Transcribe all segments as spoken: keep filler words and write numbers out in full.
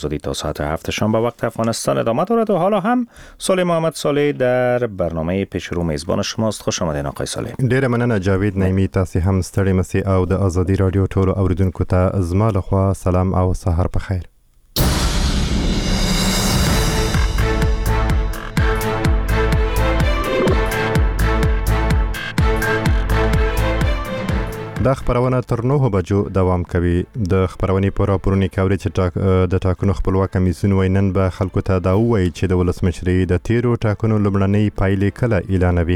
زودی تا ساعت هفت شام به وقت افغانستان ادامه دارد و حالا هم صالح محمد صالح در برنامه پیشرو میزبان شماست. خوش آمدین آقای صالح. ډیره مننه جاوید نعیمی، تاسو هم ستړي مسئ او د ازادي رادیو ټولو اوریدونکو ته زما لخوا سلام او سهار په خیر. دا خبرونه تر نهو بجو دوام کوي. د خبرونې په راپورونو کې اوري چې د ټاکنو خپلواک کمیسیون وایي نن به خلکو ته دا ووایي چې د ولسمشرۍ د تیرو ټاکنو لومړنۍ پایلې کله اعلانوي.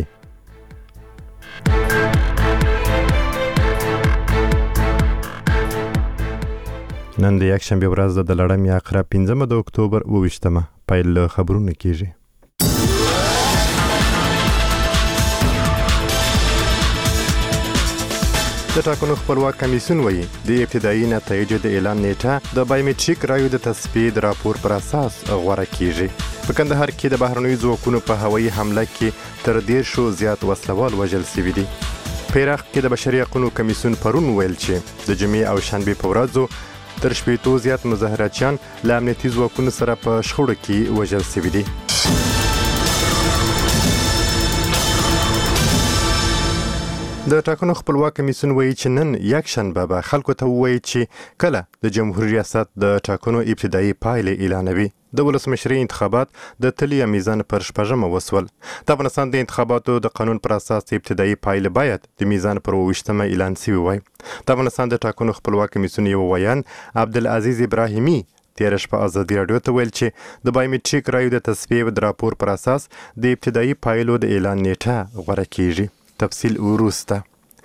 نن د یکشنبې ورځ د لړم یا عقرب پنځمه د اکتوبر اوه ویشتمه پیل له خبرونو کیږي. د ټاکنو خپلواک کمیسیون وایي د ابتدایي نتایجو د اعلان نیټه د بایومټریک رایو د تصفیې د راپور پر اساس غوره کیږي. په کندهار کې د بهرنیو ځواکونو په هوایي حمله کې تر دیرشو زیات وسلوال وژل شوي دي. په عراق کې د بشري حقوقو کمیسیون پرون ویل چې د جمعې او شنبې په ورځو تر شپېتو زیات مظاهراتچیان له امنیتي ځواکونو سره په شخړو کې وژل شوي دي. د ټاکنو خپلواک کمیسیون وایي چې نن یکشنبه به خلکو ته ووایي چې کله د جمهوریت ریاست د ټاکنو ابتدایي پایلې اعلانوي. د ولسمشرۍ انتخابات د تلي میزان پر شپږمه وسول. د افغانستان د انتخاباتو د قانون پر اساس ابتدایي پایلې باید د میزان پر اوه ویشتمه اعلان شوي وای. د افغانستان د ټاکنو خپلواک کمیسیون یو ویان عبدالعزیز ابراهیمي تیر شپه ازادي رادیو ته ویل چې د بایومټریک رایو د تصفیې د راپور پر اساس د ابتدایي پایلو د اعلان نیټه غوره کیږي. تفصیل وروسته.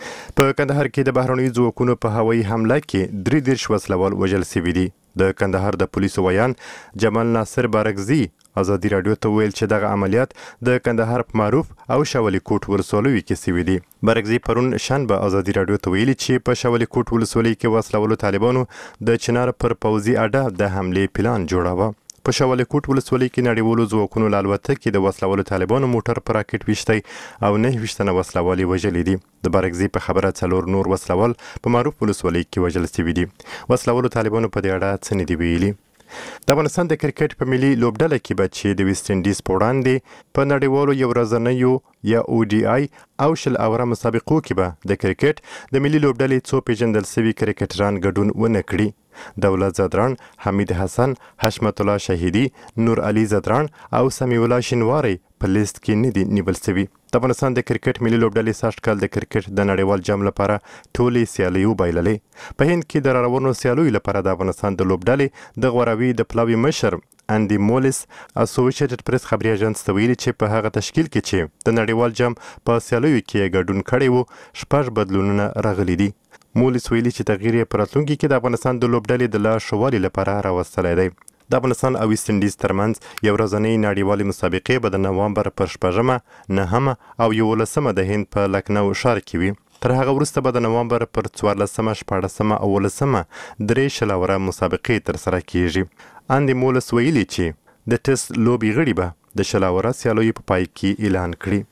په کندهار کې د بهرنیو ځواکونو په هوایي حمله کې درې دیرش وسلوال وژل شوي دي. د کندهار د پولیسو ویان جمال ناصر بارکزي ازادي رادیو ته ویل چې دغه عملیات د کندهار په معروف او شولي کوټ ولسوالۍ کې شوي دي. بارکزي پرون شنبه ازادي رادیو ته ویلي چې په شولي کوټ ولسوالۍ کې وسلوالو طالبانو د چنار پر پوځي اډه د حملې پلان جوړاوه. په شولي کوټ ولسوالۍ کې نړیوالو ځواکونو له الوتکې د وسلوالو طالبانو موټر په راکټ ویشتی او نه ویشتنه وسلوال وژلي دي. د بارکزي په خبره څلور نور وسلوال په معروف ولسوالۍ کې وژل شوي دي. وسلوالو طالبانو په دې اړه څه نه دي ویلي. د افغانستان د کرکټ په ملي لوبډله کې به چې د ویسټ انډیز په وړاندې په نړیوالو یو ورځنیو یا او ډي آی او شل اوره مسابقو کې به د کرکټ د ملي لوبډلې څو پیژندل شوي کرکټران ګډون ونه کړي. دولت زدران، حمید حسن، حشمت الله شهیدی، نور علي زدران او سمیع الله شینواری په لیست کې نه دي نیول شوي. د افغانستان د کرکټ ملي لوبډلې سږ کال د کرکټ د نړیوال جام لپاره ټولې سیالۍ وبایللې. په هند کې د راروانو سیالیو لپاره د افغانستان د لوبډلې د غوراوي د پلاوي مشر اندی مولس اسوسییټډ پریس خبري اژانس ته ویلي چې په هغه تشکیل کې چې د نړیوال جام په سیالیو کې ګډون کړی وو شپږ بدلونونه راغلي دي. مولس ویلي چې تغییر یې په راتلونکي کې د افغانستان د لوبډلې د لا ښه والي لپاره راوستلی دی. د افغانستان او ویسټ انډیز ترمنځ یو ورځنۍ نړیوالې مسابقې به د نوامبر پر شپږمه، نهمه او یولسمه د هند په لکنو ښار کې وي. تر هغه وروسته به د نوامبر پر څوارلسمه، شپاړسمه او اوولسمه درې شل اوره مسابقې ترسره کیږي. اندی مولس ویلي چې د ټیسټ لوبې غړي به د شل اوره سیالیو په پای کې اعلان کړي.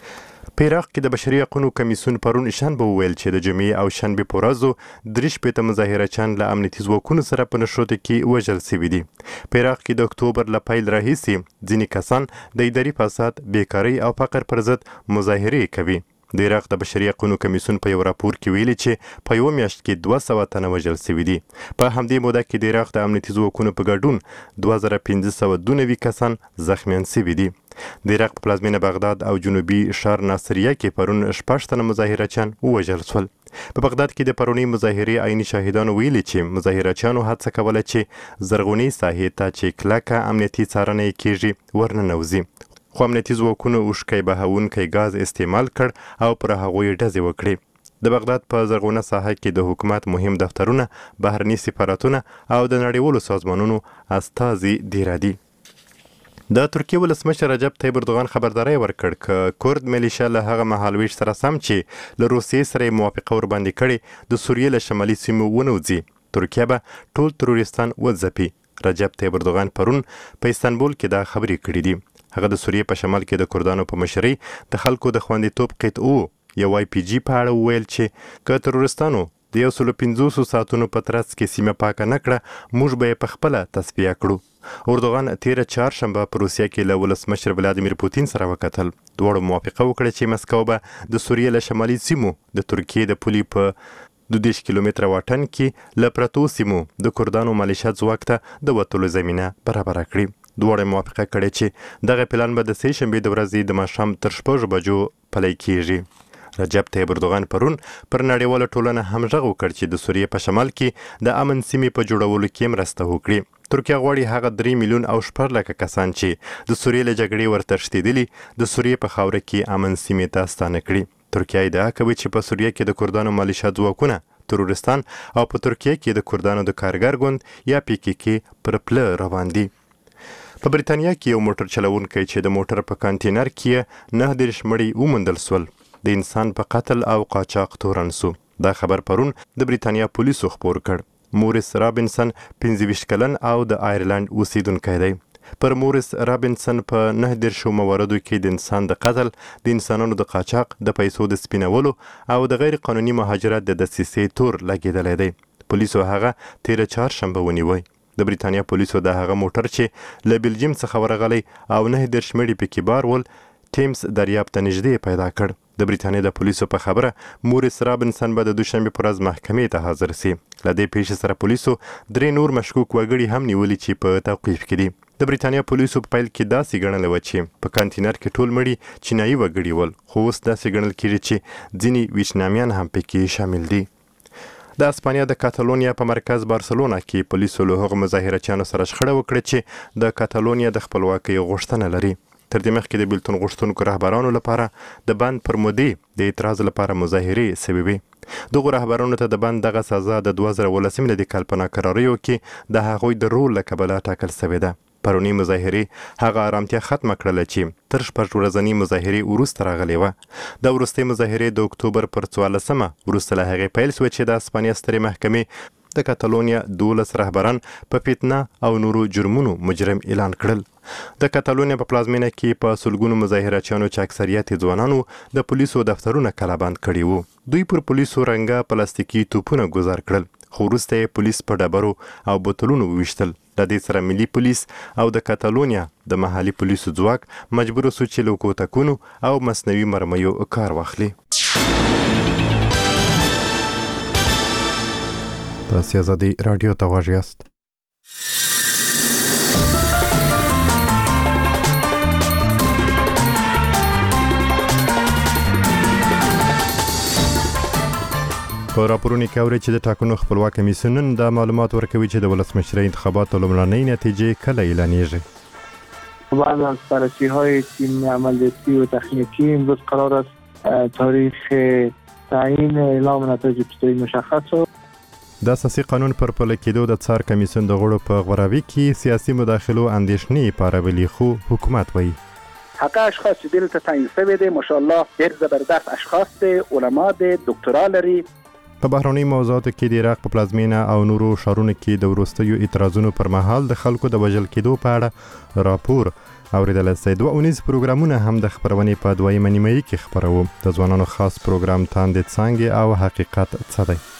په عراق کې د بشري حقوقو کمیسیون پرون شنبه وویل چې د جمعې او شنبې په ورځو درې شپېته مظاهرچیان له امنیتي ځواکونو سره په نښتو کې وژل شوي دي. په عراق کې د اکتوبر له پیل راهیسې ځینې کسان د اداري فساد، بیکارۍ او فقر پر ضد مظاهرې کوي. د عراق د بشري حقوقو کمیسیون په یو راپور کې ویلي چې په یوه میاشت کې دوه سوه تنه وژل شوي دي. په همدې موده کې د عراق د امنیتي ځواکونو په ګډون دوه زره پنځه سوه دوه نوي کسان زخمیان شوي دي. د عراق په پلازمینه بغداد او جنوبي ښار ناصریه کې پرون شپږ تنه مظاهرچیان ووژل شول. په بغداد کې د پرونۍ مظاهرې عیني شاهدانو ویلي چې مظاهرچیانو هڅه کوله چې زرغونې ساحې ته چې کلکه امنیتي څارنه یې کیږي ورننوځي. خو امنیتي ځواکونو اوښکی بهونکی ګاز استعمال کړ او پر هغوی ډزې وکړې. د بغداد په زرغونه ساحه کې د حکومت مهم دفترونه، بهرني سفارتونه او د نړیوالو سازمانونو استازي دیره دي. د ترکیې ولسمشر رجب طیب اردوغان خبرداری ورکړ چې کورد میلیشیا له هغه مهالویش سره سم چې له روسیې سره موافقه ورباندې کړې د سوریې له شمالي سیمو ونوځي، ترکیه به ټول تروریستان وځپي. رجب طیب اردوغان پرون په استانبول کې دا خبرې کړې دي. هغه د سوریې په شمال کې د کردانو په مشرۍ د خلکو د خوندیتوب قطعو یو آی پی جی په اړه وویل چې که تروریستانو د یو سل پنځوس ساعتونو په ترڅ کې سیمه پاکه نکړه، موږ به په خپل تصفیه کړو. اردوغان تیر چهارشنبه په روسیه کې له ولسمشر ولادیمیر پوتین سره وکتل. دواړو موافقه وکړه چې مسکو به د سوریې له شمالي سیمو د ترکیې د پولې په دوه دیرش کیلومتره واټن کې له پرتو سیمو د کردانو مالیشه ځواک ته د وتلو زمینه برابره کړي. دواړو موافقه کړې چې دغه پلان به د سې شنبې د ورځې د ماښام تر شپږ بجو پلی کیږي. رجب طیب اردوغان پرون پر نړیواله ټولنه هم غږ وکړ چې د سوریې په شمال کې د امن سیمې په جوړولو کې مرسته وکړي. ترکیه غواړي هغه درې میلیون او شپږ لکه کسان چې د سوریې له جګړې ورتښتېدلي د سوریې په خاوره کې امن سیمې ته ستانه کړي. ترکیه ادعا کوي چې په سوریه کې د کردانو مالیشه ځواکونه، تروریستان او په ترکیه کې د کردانو د کارګر ګوند یا پی کې کې پر پله روان دي. په بریتانیا کې یو موټر چلوونکی چې د موټر په کانټینر کې نه دیرش مړي وموندل سول، د انسان په قتل او قاچاق تورن سو. دا خبر پرون د بریتانیا پولیسو خبر کړ. مورس رابنسن پنځه ویشت کلن او د آیرلند اوسیدونکی دی. پر مورس رابنسن په نه دیرشو مواردو کې د انسان د قتل، د انسانانو د قاچاق، د پیسو د سپینولو او د غیر قانوني مهاجرت د دسیسې تور لګېدلی دی. پولیسو هغه تیره چهارشنبه ونیوی. د بریتانیا پولیسو د هغه موټر چې له بلجیم څخه ورغلی او نه دیرش مړي پکې بار ول، ټیمز دریاب ته نږدې پیدا کړ. د بریتانیا د پولیسو په خبره مورس رابنسن به د دوشنبه پر ورځ محکمې ته حاضر سي. له دې پیښې سره پولیسو درې نور مشکوک وګړي هم نیولي چې په توقیف کې دي. د بریتانیا پولیسو په پیل کې داسې ګڼله وه چې په کانټینر کې ټول مړي چینایي وګړي ول، خو اوس داسې ګڼل کېږي چې ځینې ویچنامیان هم پکې شامل دي. د اسپانیا د کاتالونیا په مرکز بارسلونا کې پولیسو له هغو مظاهرچیانو سره شخړه وکړه چې د کاتالونیا د خپلواکۍ غوښتنه لري. تر دې مخکې د بیلتون غوښتونکو رهبرانو لپاره د بند پر مودې د اعتراض لپاره مظاهرې سوي وي. دغو رهبرانو ته د بند دغه سزا د دوه زره ولسم د کال په ناکراریو کې د هغوی د رول له کبله ټاکل سوې ده. پرونی مظاهرې هغه آرامتیا ختمه کړله چې تر شپږ ورځنۍ مظاهرې وروسته راغلې وه. د وروستۍ مظاهرې د اکتوبر پر څوارلسمه وروسته له هغې پیل سوه چې د اسپانیا سترې محکمې د کاتالونیا دولس رهبران په فتنه او نورو جرمونو مجرم اعلان کړل. د کاتالونیا په پلازمینه کې په سلګونو مظاهرچیانو چې اکثریت ځوانانو د پولیسو دفترونه کلابند کړي وو. دوی پر پولیسو رنګه پلاستیکي توپونه ګذار کړل، خو وروسته یې پولیس په ډبرو او بوتلونو وویشتل. د دې سره ملي پولیس او د کاتالونیا د محلي پولیسو ځواک مجبور سو چې له کوتکونو او مصنوعي مرمیو کار واخلي. تاسو آزادي رادیو ته غوږ یاست. په راپورونو کې اوري چې د ټاکنو خپلواک کمیسیون د معلومات ورکوي چې د ولسمشرۍ انتخاباتو لومړنۍ نتیجې کله اعلانیږي. بعد از بررسی‌های تیم عملیاتی و تکنیکی امروز قرار است تاریخ تعیین اعلام نتایج ابتدایی مشخص شد. د اساسي قانون پر پلي کېدو د څار کمیسیون د غړو په غوراوي کې سیاسي مداخلو اندېښنې پارولي، خو حکومت وایي حق اشخاص چې دلته تعیین شوي دي ماشاءالله ډېر زبردست اشخاص دي، علما دي، دکترا لري. په بهرنۍ موضوعاتو کې د عراق په پلازمینه او نورو ښارونو کې د وروستیو اعتراضونو پر مهال د خلکو د وژل کېدو په اړه راپور اوریدلی سئ. دوه اونیز پروګرامونه هم د خپرونې په دویمه نیمایي کې خپروو. د ځوانانو خاص پروګرام تاندې څانګې او حقیقت څه دی؟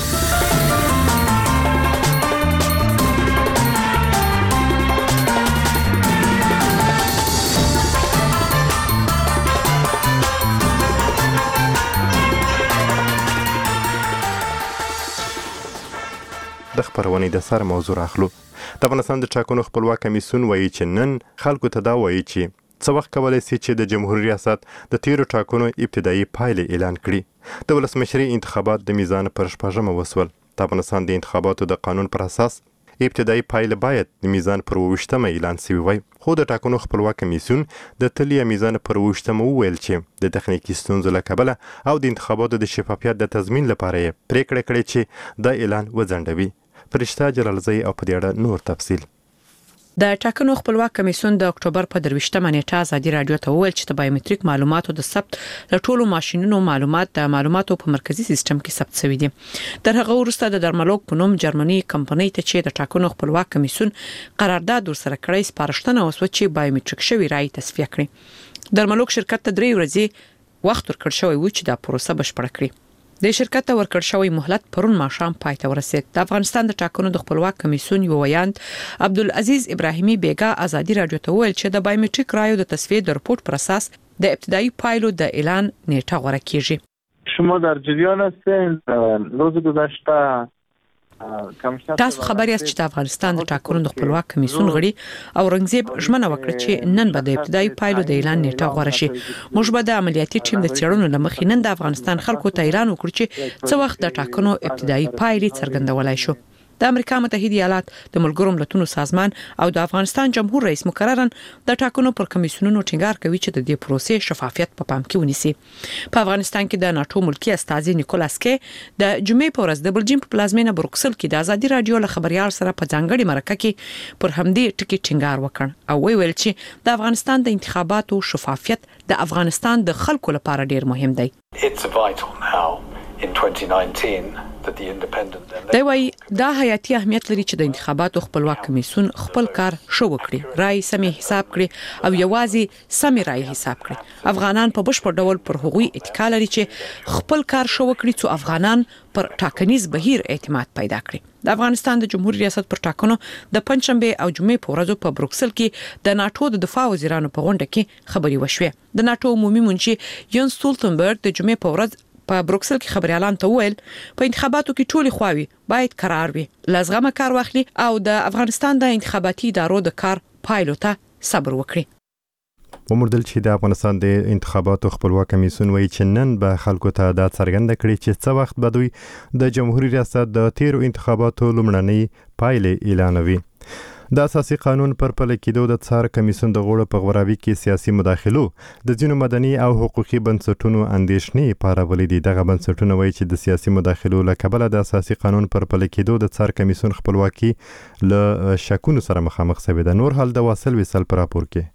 د خپرونې د سر موضوع راخلو. د افغانستان د ټاکنو خپلواک کمیسیون وایي چې نن خلکو ته دا وایي چې څه وخت کولی سي چې د جمهوریت ریاست د تیرو ټاکنو ابتدایي پایلې اعلان کړي. د ولسمشرۍ انتخابات د میزان پر شپږمه وسول. د افغانستان د انتخاباتو د قانون پر اساس ابتدایي پایلې باید د میزان پر اوویشتمه اعلان سوي وای، خو د ټاکنو خپلواک کمیسیون د تلیا میزان پر اوویشتمه وویل چې د تخنیکي ستونزو له کبله او د انتخاباتو د شفافیت د تضمین لپاره یې پریکړه کړې چې دا اعلان وځنډوي. فرشته جلالزی او په دې اړه نور تفصیل. د ټاکنو خپلواک کمیسیون د اکتوبر په درویشتمه نیټه ازادي رادیو ته وویل چې د بایومټریک معلوماتو د ثبت له ټولو ماشینونو معلومات د معلوماتو په مرکزی سیستم کې ثبت شوي دي. تر هغه وروسته د درملوک په نوم جرمني کمپنۍ ته چې د ټاکنو خپلواک کمیسیون قرارداد ورسره کړی سپارښتنه وسوه چې بایومټریک شوی رای تصفیه کړي. درملوک شرکت ته درې ورځې وخت ورکړ شوی و چې دا پروسه بشپړه کړي. د شرکت ته ورکړ شوی مهلت پرون ماښام پای ته ورسید. د افغانستان د ټاکنو د خپلواک کمیسیون یو ویاند عبدالعزیز ابراهیمي بیګا ازادي رادیو ته ویل چې د بایومټریک رایو د تصفیه د رپورت پر اساس د ابتدایي پایلو د اعلان نیټه غوړه کیږي. شما در جریان هستین. روز گذشته تاسو خبر یاست چې د افغانستان د ټاکنو د خپلواک کمیسیون غړي او رنګزیب ژمنه وکړه چې نن به د ابتدایي پایلو د اعلان نیټه غوړه شي. موږ به د عملیاتي ټیم د څېړنو لمخې نن د افغانستان خلکو ته اعلان وکړو چې څه وخت د ټاکنو ابتدایي پایلې څرګندولای شو. د امریکا متحده ایالات د ملګرو ملتونو سازمان او د افغانستان جمهور رئیس مقررن د ټاکنو پر کمیسیونونو ټینګار کوي چې د دې پروسې شفافیت په پام کې ونیسي. په افغانستان کې د ناتو ملکی استازي نیکولاس کې د جمعې په ورځ د بلجیم په پلازمینه بروکسل کې د ازادي رادیو له خبريال سره په ځانګړي مرکه کې پر همدې ټکی ټینګار وکړ او ویل چې د افغانستان د انتخاباتو شفافیت د افغانستان د خلکو لپاره ډیر مهم دی. It's vital now in twenty nineteen دا وایي دا حیاتي اهمیت لري چې د انتخاباتو خپلواک کمیسیون خپل کار شو وکړي، رای سمې حساب کړي او یوازې سمې رای حساب کړي. افغانان په بشپړ ډول پر هغوی اتکا لري چې خپل کار شو وکړي څو افغانان پر ټاکنیز بهیر اعتماد پیدا کړي. د افغانستان د جمهوریت ریاست پر ټاکنو د پنځشنبه او جمعې په ورځو په بروکسل کې د ناتو د دفاع وزیرانو په غونډه کې خبري وشوه. د ناتو عمومي منشي یون سټولتنبرګ د جمعې په ورځ په بروکسل کې خبريالان ته ویل په انتخاباتو کې ټولي خواوي باید قرار وي، لازمه کار واخلي او د افغانستان د انتخاباتي ادارو د کار پایلو ته صبر وکړي. ومردل چې د افغانستان د انتخاباتو خپلواک کمیسیون وایي چې نن به خلکو ته دا څرګنده کړي چې څه وخت به دوی د جمهوریت ریاست د تیرو انتخاباتو لومړنۍ پایلې اعلانوي. د اساسي قانون پر پلي کېدو د څار کمیسیون د غړو په غوراوي کې سیاسي مداخلو د ځینو مدني او حقوقي بنسټونو اندېښنې پارولې دي. دغه بنسټونه وایي چې د سیاسي مداخلو له کبله د اساسي قانون پر پلي کېدو د څار کمیسیون خپلواکي له شکونو سره مخامخ شوې ده. نور حال د واصل وصل پر راپور کې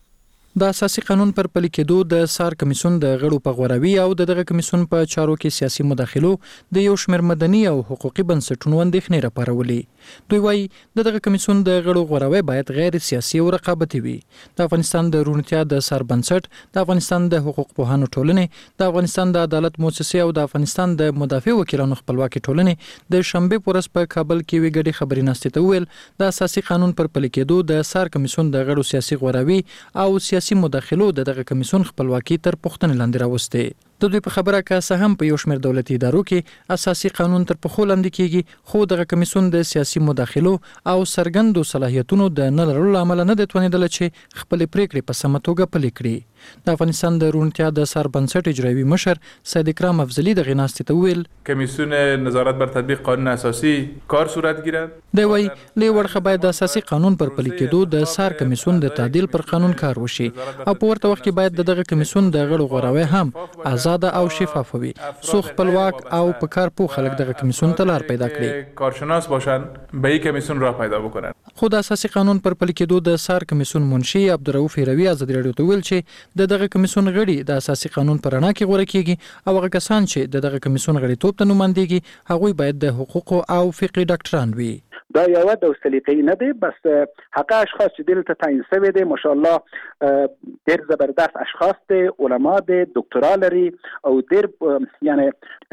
د اساسي قانون پر پلي کېدو د سار کمیسیون د غړو په غوراوي او دغه کمیسیون په چارو کې سیاسي مداخلو د یو شمېر مدني او حقوقي بنسټونو اندېښنې راپارولې. دوی وایي د دغه کمیسیون د غړو غوراوي باید غیر سیاسي او رقابتي وي. د افغانستان د روڼتیا د سار بنسټ، د افغانستان د حقوق پوهانو ټولنې، د افغانستان د عدالت مؤسسې او د افغانستان د مدافع وکیلانو خپلواکي ټولنې د شنبه په ورځ په کابل کې وی ګډي خبري ناستې ته ویل د اساسي قانون پر پلي کېدو د سار کمیسیون د غړو سیاسي غوراوي او سیاسي مداخلو د دغه کمیسیون خپلواکي تر پوښتنې لاندې راوستې. د دوی په خبره که څه هم په یو شمېر دولتي ادارو کې اساسي قانون تر پخو لاندې کېږي، خو دغه کمیسیون د سیاسي مداخلو او سرګندو صلاحیتونو د نه لرلو له امله نه دی توانېدلی چې خپلې پریکړې په سمه توګه پلي کړي. د افغانستان د روڼتیا د سار بنسټ اجرایوي مشر سید اکرام افضلی دغه ناستې ته ویل کمیسیون نظارت بر تطبیق قانون اساسی کار صورت گیرد. دی وایي له ورخه باید د اساسي قانون پر پلي کېدو د سار کمیسیون د تعدیل پر قانون کار وشي او په ورته وخت کې باید د دغه کمیسیون د غړو غوراوي هم آزاد او شفاف وي، سو خپلواک او په کار پوه خلک دغه کمیسیون ته لار پیدا کړي، کارشناس باشن به این کمیسیون راه پیدا بکنن. خو د اساسي قانون پر پلي کېدو د سار کمیسیون منشي عبدالرؤف هروي ازادي رادیو ته ویل چې د دغه کمیسیون غړي د اساسي قانون پر رڼا کې غوړه کیږي او هغه کسان چې د دغه کمیسیون غړیتوب ته نمائندګي هغوی باید د حقوقو او فقهي ډاکټران وي. دا یو د سلیقې نه دی، بس حق اشخاص چې دلته تعیین شوی دي ماشاءالله ډېر زبردست اشخاص دي، علما دي، دکترا لري او ډېر یعنی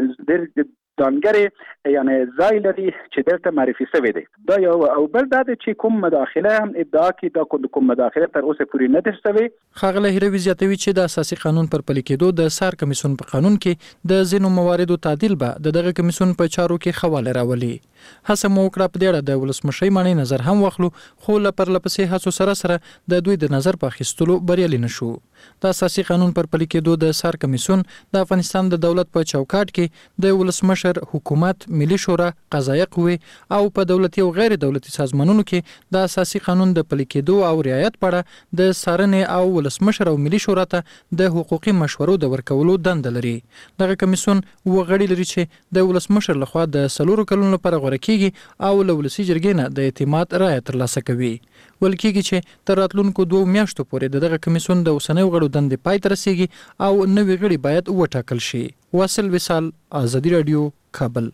ډېر دانګری یعنی ځای لري چې دلته معرفي شوی دی. دا یو او بل دا چې کوم مداخله هم ادعا کوي دا کوم مداخله تر اوسه پورې نه ده شوی. ښاغلی هروي زیاتوي چې د اساسي قانون پر پلي کېدو د سار کمیسیون په قانون کې د ځینو مواردو تعدیل به د دغه کمیسیون په چارو کې خواله راولي. هڅه مو وکړه په دې اړه د ولسمشر مانی نظر هم واخلو، خو له پرلپسې هڅو سره سره د دوی د نظر په اخیستلو بریالي نشو. د اساسي قانون پر پلي کېدو د سار کمیسیون د افغانستان د دولت په چوکاټ کې د ولسمشر، حکومت، ملي شورا، قضایه قوې او په دولتي او غیر دولتي سازمانونو کې د اساسي قانون د پلي کېدو او رعایت په اړه د څارنې او ولسمشر او ملي شورا ته د حقوقي مشورو د ورکولو دنده لري. دغه کمیسیون وغړي لري چې د ولسمشر لخوا د څلورو کلونو لپاره غوره کیږي او له ولسي جرګې نه د اعتماد رایه ترلاسه کوي. ول کېږي چې تر راتلونکو دوه میاشتو پورې د دغه کمیسیون د اوسنیو غړو دندې پای ته رسیږي او نوي غړي باید وټاکل شي. واصل وصال، ازادي رادیو، کابل.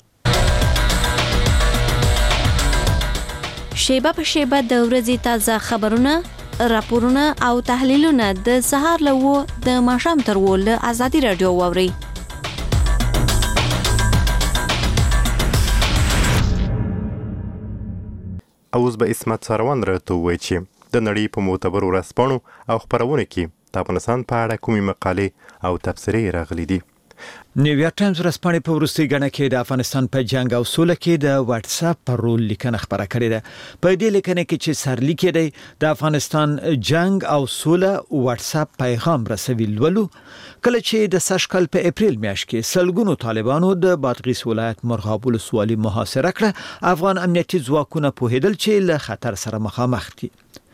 شیبه په شیبه د ورځې تازه خبرونه، راپورونه او تحلیلونه د سهار له و د ماښام تر و له ازادي رادیو واوري. اوس به اسمت ساروان راته ووایي چې د نړۍ په معتبرو ورځپاڼو او خپرونو کې د افغانستان په اړه کومې مقالې او تبصرې راغلي دي. نیویارک ټایمز ورځپاڼې په وروستۍ ګڼه کې د افغانستان په جنگ او سوله کې د واتس اپ پر رول لیکنه خبره کړې ده. په دې لیکنه کې چې سرلیک دی د افغانستان جنگ او سوله واتس اپ پیغام رسوي لولو، کله چې د سشکل په اپریل میاشت کې سلګونو طالبانو د بادغیس ولایت مرغاب ولسوالي محاصره کړه، افغان امنیتي ځواکونه پوهېدل چې له خطر سره مخامخ دي.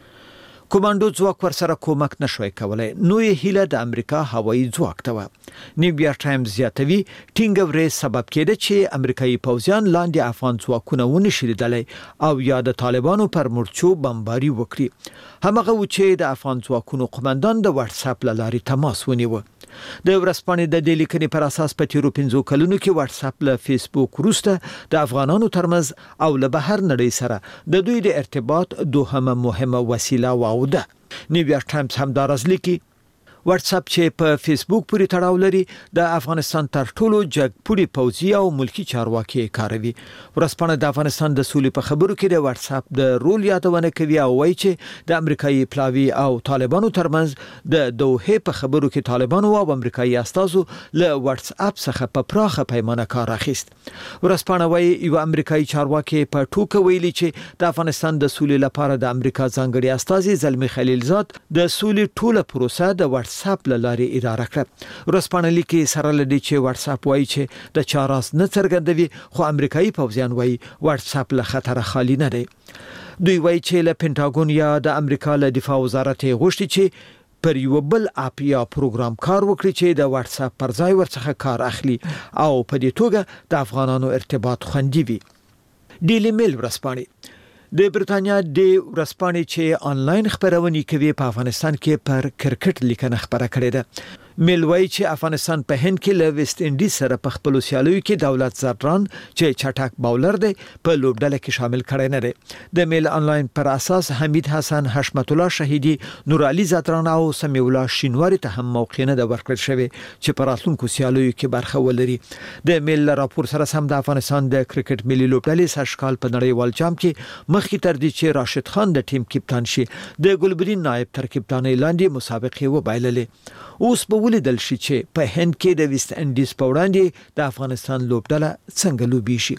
کوماندو ځواک ورسره کومک نشوي کولای، نو یې هیله د امریکا هوایي ځواک ته و. نیویارک ټایمز زیاتوي ټینګ ورې سبب کېده چې امریکایي پوځیان لاندې افغان ځواکونه ونشي لیدلی او یا د طالبانو پر مورچو بمباري وکړي. همغه و چې د افغان ځواکونو قومندان د واتس اپ له لارې تماس ونیو. د ورځپاڼې د دې لیکنې پر اساس په تیرو پنځو کلونو کې واتس اپ له فیسبوک وروسته د افغانانو ترمنځ او له بهر نړۍ سره د دوی د ارتباط دوهمه مهمه وسیله واوده. نیویارک ټایمز هم دا راز لیکي واتس اپ چې په فیسبوک پورې تړاو لري د افغانستان تر ټولو جګپوړي پوځي او ملکی چارواکي کاروي. ورځپاڼه د افغانستان د سولې په خبرو کې د واتس اپ د رول یادونه کوي او وایي چې د امریکایي پلاوي او طالبانو ترمنځ د دوه په خبرو کې طالبانو او امریکایي استازو له واتس اپ څخه په پراخه پیمانه کار اخیست. ورځپاڼه وایي یو امریکایي چارواکي په ټوکه ویلي چې د افغانستان د سولې لپاره د امریکا ځانګړي استازي زلمی خلیلزاد د سولې ټوله پروسه د واتس اپ له لارې اداره کړه. ورځپاڼه لیکي سره لدی چې واتس اپ وایي چې د چاراس نه څرګندوي، خو امریکایي پوځیان وایي واتس اپ له خطر خالی نه دی. دوی وایي چې له پینټاګون یا د امریکا له دفاع وزارت غوښتي چې پر یو بل اپ یا پروګرام کار وکړي چې د واتس اپ پر ځای ورڅخه کار اخلي او په دې توګه د افغانانو ارتباط خوندي وي. ډیلی میل ورځپاڼه د برتانیا د ورځپاڼې چې آنلاین خبرونه کوي په افغانستان کې پر کرکټ لیکنه خبره کړې ده. میل وایي چې افغانستان په هند کې له ویسټ انډیز سره په خپل سیالیو کې دولت زران چې چټک باولر دی په لوبډله کې شامل کړي نه دی. د میل آنلاین پر اساس حمید حسن، حشمت الله شهیدی، نور علي زران او سمیع الله شینواری ته هم موقع نه د ورکړل شوی چې په راتلونکو سیالیو کې برخه ولري. د میل راپور سره سم د افغانستان د کرکټ ملي لوبډلې سشکال په نړیوال جام کې مخکې تر دې چې راشد خان د ټیم کپتان شي د ګلبدین نائب تر کپتانۍ لاندې مسابقه وبایللې. اوس به ولیدل شي چې په هند کې د ویسټ انډیز په وړاندې د افغانستان لوبډله څنګه لوبي شي.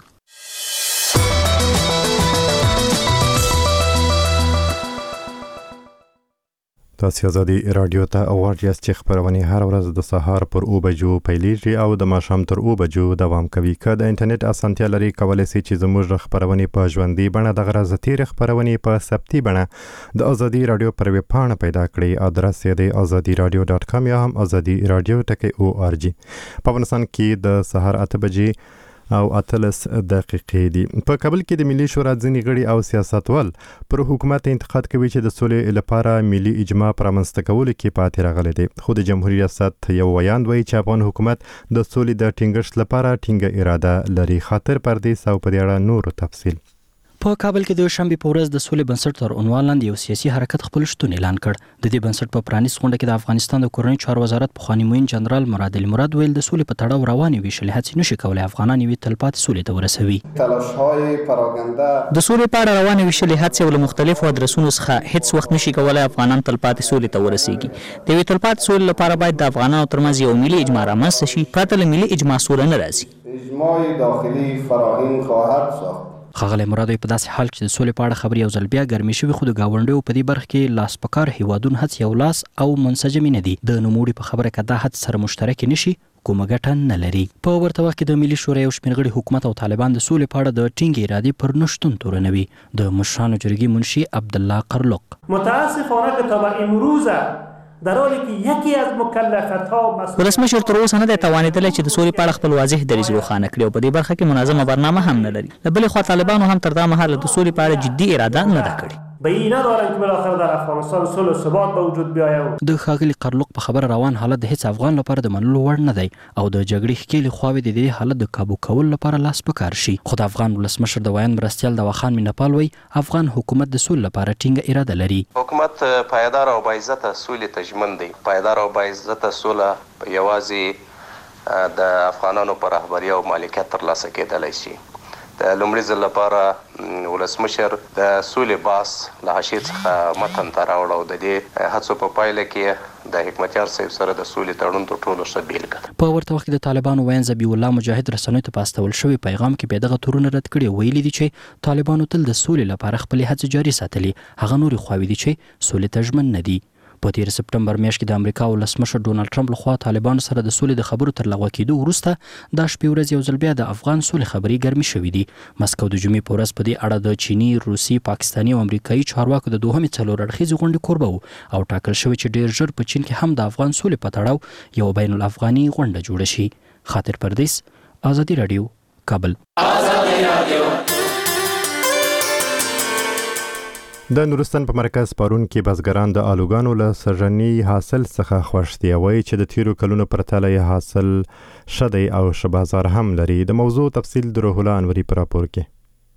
تاسو ازادي رادیو ته اواز یاست چې خبرونه هر ورځ د سهار پر او بجو پیلیږي او د ماښام تر او بجو دوام کوي. که د انټرنیټ اسانتیا لري کولای شي چې زموږ خبرونه په ژوندۍ بڼه د غرض تیر خبرونه په ثبتي بڼه د ازادي رادیو پر ویب پاڼه پیدا کړئ. ادرس یې د ازادي رادیو ډاټ کام یا هم ازادي رادیو ټکی او ار جی. په افغانستان کې د سهار اته بجې او اتلس دقیقې دي. په کابل کې د ملي شورا ځینې غړي او سیاستوال پر حکومت انتقاد کوي چې د سولې لپاره ملي اجماع پرمنځته کولو کې پاتې راغلی دی. خو د جمهوریت ریاست یو ویاند وایي چې افغان حکومت د سولې د ټینګښت لپاره ټینګه اراده لري. خاطر پردیس او په دې اړه نور تفصیل. په کابل کې د شنبې په ورځ د سولې بنسټ تر عنوان لاندې یو سیاسي حرکت خپل شتون اعلان کړ. د دې بنسټ په پرانیست غونډه کې د افغانستان د کورنۍ چارو وزارت پخوانی معین جنرال مراد علي مراد ویل د سولې په تړاو روانې ویشلې هڅې نشي کولای افغانان یې تلپاتې سولې ته ورسوي. تلاش‌های پراکنده د سولې په اړه روانې ویشلې هڅې ول مختلفو ادرسونو څخه هیڅ وخت نشي کولای افغانان تلپاتې سولې ته ورسیږي. د وی تلپاتې سولې لپاره باید د افغانانو ترمنځ یو ملي اجماع رامنځته شي. پرته له ملي اجماع سوله نه راځي. اجماع داخلي فراهم خواهد ساخت. خغلی مراد په داسې حال چې د سولې په اړه خبرې یو ځل بیا ګرمې شوي خو د ګاونډیو په دې برخه کې لاس په کار هیوادونه هڅې یو لاس او منسجمې نه دي. د نوموړي په خبره که دا هڅې سره مشترکې نشي کومه ګټه نه لري. په ورته وخت کې د ملي شورا یو شمېر غړي حکومت او طالبان د سولې په اړه د ټینګې ارادې پر نشتون تورنوي. د مشرانو جرګې منشي عبدالله قرلق متاسفانه که تا به امروزه در حالی که یکی از مکلفات‌ها مسئول ولسمشر تر اوسه نه دی توانېدلی چې د سولې په اړه خپل واضح دریځ روښانه کړي او په دې برخه کې منظمه برنامه هم نه لري. له بلې خوا طالبانو هم تر دا مهاله د سولې په اړه جدي اراده نه ده کړې. به این ندارن که بالاخره در افغانستان صلح و ثبات به وجود بیاید. د ښاغلي قرلق په خبره روان حالت د هیڅ افغان لپاره د منلو وړ نه دی او د جګړې ښکېلې خواوې د دې حالت د کابو کولو لپاره لاس په کار شي. خو د افغان ولسمشر د ویاند مرستیال دواخان مینهپال وایي افغان حکومت د سولې لپاره ټینګه اراده لري. حکومت پایدار او باعزته سولې ته ژمن دی. پایدار او باعزته سوله یوازې د افغانانو په رهبري او مالکیت ترلاسه کېدلی شي. د لومړي ځل لپاره ولسمشر د سولې باس له حاشیې څخه متن ته راوړ او د دې هڅو په پایله کې د حکمتیار صاحب سره د سولې تړون تر ټولو ښه بیلګه ده. په ورته وخت کې د طالبانو وین ذبیح الله مجاهد رسنیو ته پاستول شوی پیغام کې به دغه تورونه رد کړي، ویلي دي چې طالبانو تل د سولې لپاره خپل هڅې جاري ساتلي، هغه نوري خواوې دي چې سولې ته ژمن نه دي. په تیر سپټمبر میاشت کې د امریکا ولسمشر ډونالد ټرمپ لخوا طالبانو سره د سولې د خبرو تر لغوه کېدو وروسته دا شپې ورځ یو ځل بیا د افغان سولې خبرې ګرمې شوې دي. مسکو د جمعې په ورځ په دې اړه د چینی، روسي، پاکستاني او امریکایي چارواکو د دوهمې څلور اړخیزې غونډې کوربه وو او ټاکل شوی چې ډیر ژر په چین کې هم د افغان سولې په تړاو یو بین الافغاني غونډه جوړه شي. خاطر پردیس، آزادي رادیو، کابل. آزادي رادیو. د نورستان په مرکز پرون کې بزګران د آلوګانو له سږني حاصل څخه خوښ دي، وایي چې د تیرو کلونو پرتله یې حاصل ښه دی او ښه بازار هم لري. د موضوع تفصیل د روح الله انوري په راپور کې.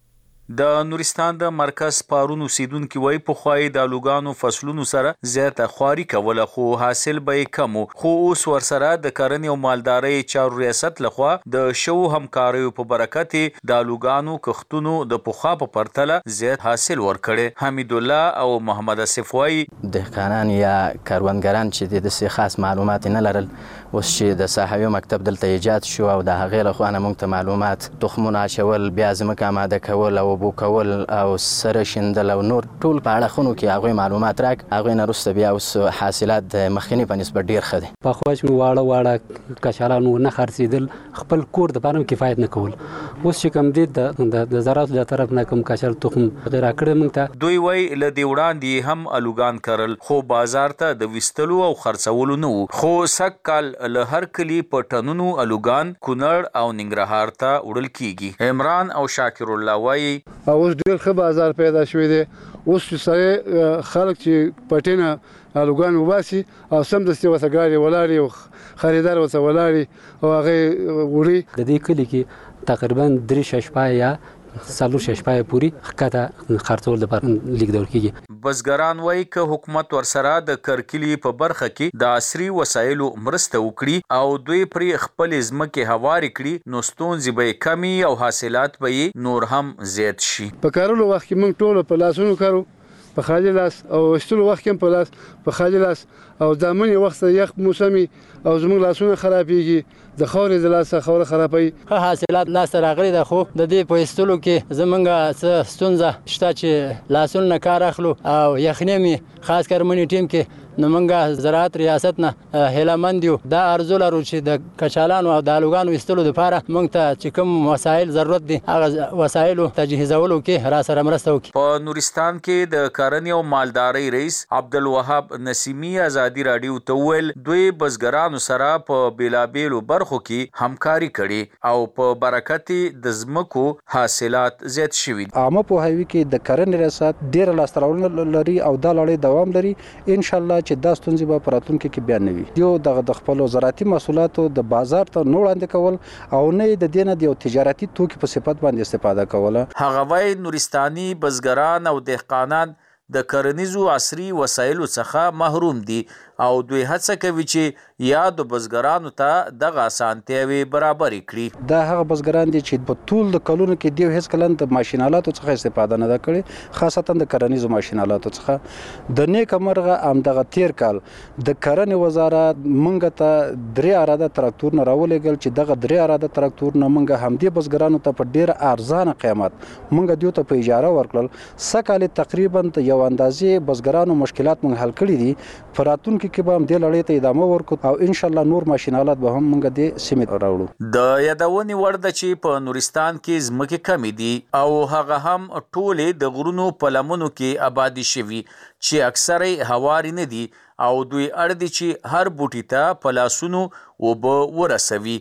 د نورستان د مرکز پارون اوسیدونکو وای په خوای د آلوګانو فصلونو سره زیاته خواري کوله، خو حاصل به کم، خو اوس ور سره د کرنې او مالدارۍ چارو ریاست لخوا د شو همکاریو په برکت د آلوګانو کښتونو د پوخا په پرتله زیات حاصل ورکړي. حمید الله او محمد اسف وای دهقانان یا کاروانګران چې د سي خاص معلومات نه لرل، اوس چې د صحوي مکتب دلته ایجاد شو او د هغې لخوا نه موږ ته معلومات، تخمونه اچول، بیا ځمکه آماده کول او بو کول او سره شیندل او نور ټول په اړه خونو کې هغوی معلومات راک، هغوی نه وروسته بیا اوس حاصلات د مخکیني په نسبت ډېر ښه دي. پخوا چې مې واړه واړه کچالانو نه خرڅېدل، خپل کور دپاره هم کفایت نه کول. اوس چې کوم دی د زراعتو له طرف نه کوم کچال تخم راکړی موږ ته. دوی وایي له دې وړاندې هم الوګان کرل، خو بازار ته د ویستلو او خرڅولو نه و، خو سږ کال له هر کلي په ټنونو الوګان کونړ او ننګرهار ته وړل کیږي. عمران او شاکر الله وایي اوس ډېر ښه بازار پیدا شوی دی. اوس چې سړی خلک چې پټینه الوګان وباسي او سمدستي ورته ګاډي ولاړي او خریدار ورته ولاړي او هغې وړي. د دې کلي کې تقریبا درې ششپای یا څلور ششپای پورې ښکته خرڅول دپاره لیږدول کېږي. بزګران وایي که حکومت ورسره د کرکلي په برخه کې د عصري وسایلو مرسته وکړي او دوی پرې خپلې ځمکې هوارې کړي، نو ستونزې به یې کمې او حاصلات به یې نور هم زیات شي. په کارولو وخت کې موږ ټول په لاسونو کارو، په خالي لاس، او ویشتلو وخت کې هم په لاس په خالي لاس، او د مني وخت یخ موسمي او زموږ لاسونه خرابېږي، د خاورې د لاسه خاوره خرابوي. ښه حاصلات لاسته راغلي ده، خو د دې په ایستلو کې زموږ څه ستونزه شته چې لاسونه نه کار اخلو او یخنۍ مې خاص کر مني ټیم کې، نو موږ زراعت ریاست نه هیله مند یو. دا ارزو لرو چې د کچالانو او د الوګانو ایستلو دپاره موږ ته چې کوم وسایل ضرورت دي هغه وسایلو تجهیزولو کې را سره مرسته وکړي. په نورستان کې د کرنې او مالدارۍ رئیس عبدالوهاب نسیمي آزادي رادیو ته وویل دوی بزګرانو سره په بیلابیلو برخو کې همکاري کړي او په برکت د ځمکو حاصلات زیات شوي. عامه پوهاوي کې د کرنې ریاست ډېره لاسته راوړنه لري او دا لړۍ دوام لري. ان شاء الله چې دا ستونزې به په راتلونکي کې بیا نه وي. یو دغه د خپلو زراعتي محصولاتو د بازار ته نه وړاندې کول او نه د دې نه د یو تجارتي توکي په صفت باندې استفاده کوله. هغه وایي نورستاني بزګران او دهقانان د کرنیزو عصري وسایلو څخه محروم دي او دوی هڅه کوي چې یا د بزګرانو ته دغه اسانتیاوې برابرې کړي. دا هغه بزګران دي چې په ټول د کلونو کې دیو هیڅ کله د ماشینالاتو څخه استفاده نه ده کړې، خاصتا د کرنیزو ماشینالاتو څخه. د نیک مرغه همدغه تیر کال د کرنې وزارت مونږ ته درې اراده تراکتورونه راولېږل چې دغه درې اراده تراکتورونه مونږ همدې بزګرانو ته په ډېر ارزانه قیمت مونږ دوی ته په اجاره ورکړل. سږ تقریبا یو اندازې بزګرانو مشکلات مونږ حل کړي دي. په راتلونکي کې به هم دې لړۍ ته ادامه ورکړو او ان شاء الله نور ماشینالات به هم مونږ دې سیمې راوړو. د یادونې وړ ده چې په نورستان کې ځمکې کمې دي او هغه هم ټولې د غرونو په لمنو کې آبادي شوي چې اکثره هواري نه دي او دوی اړ دي چې هر بوټي ته په لاسونو اوبه ورسوي.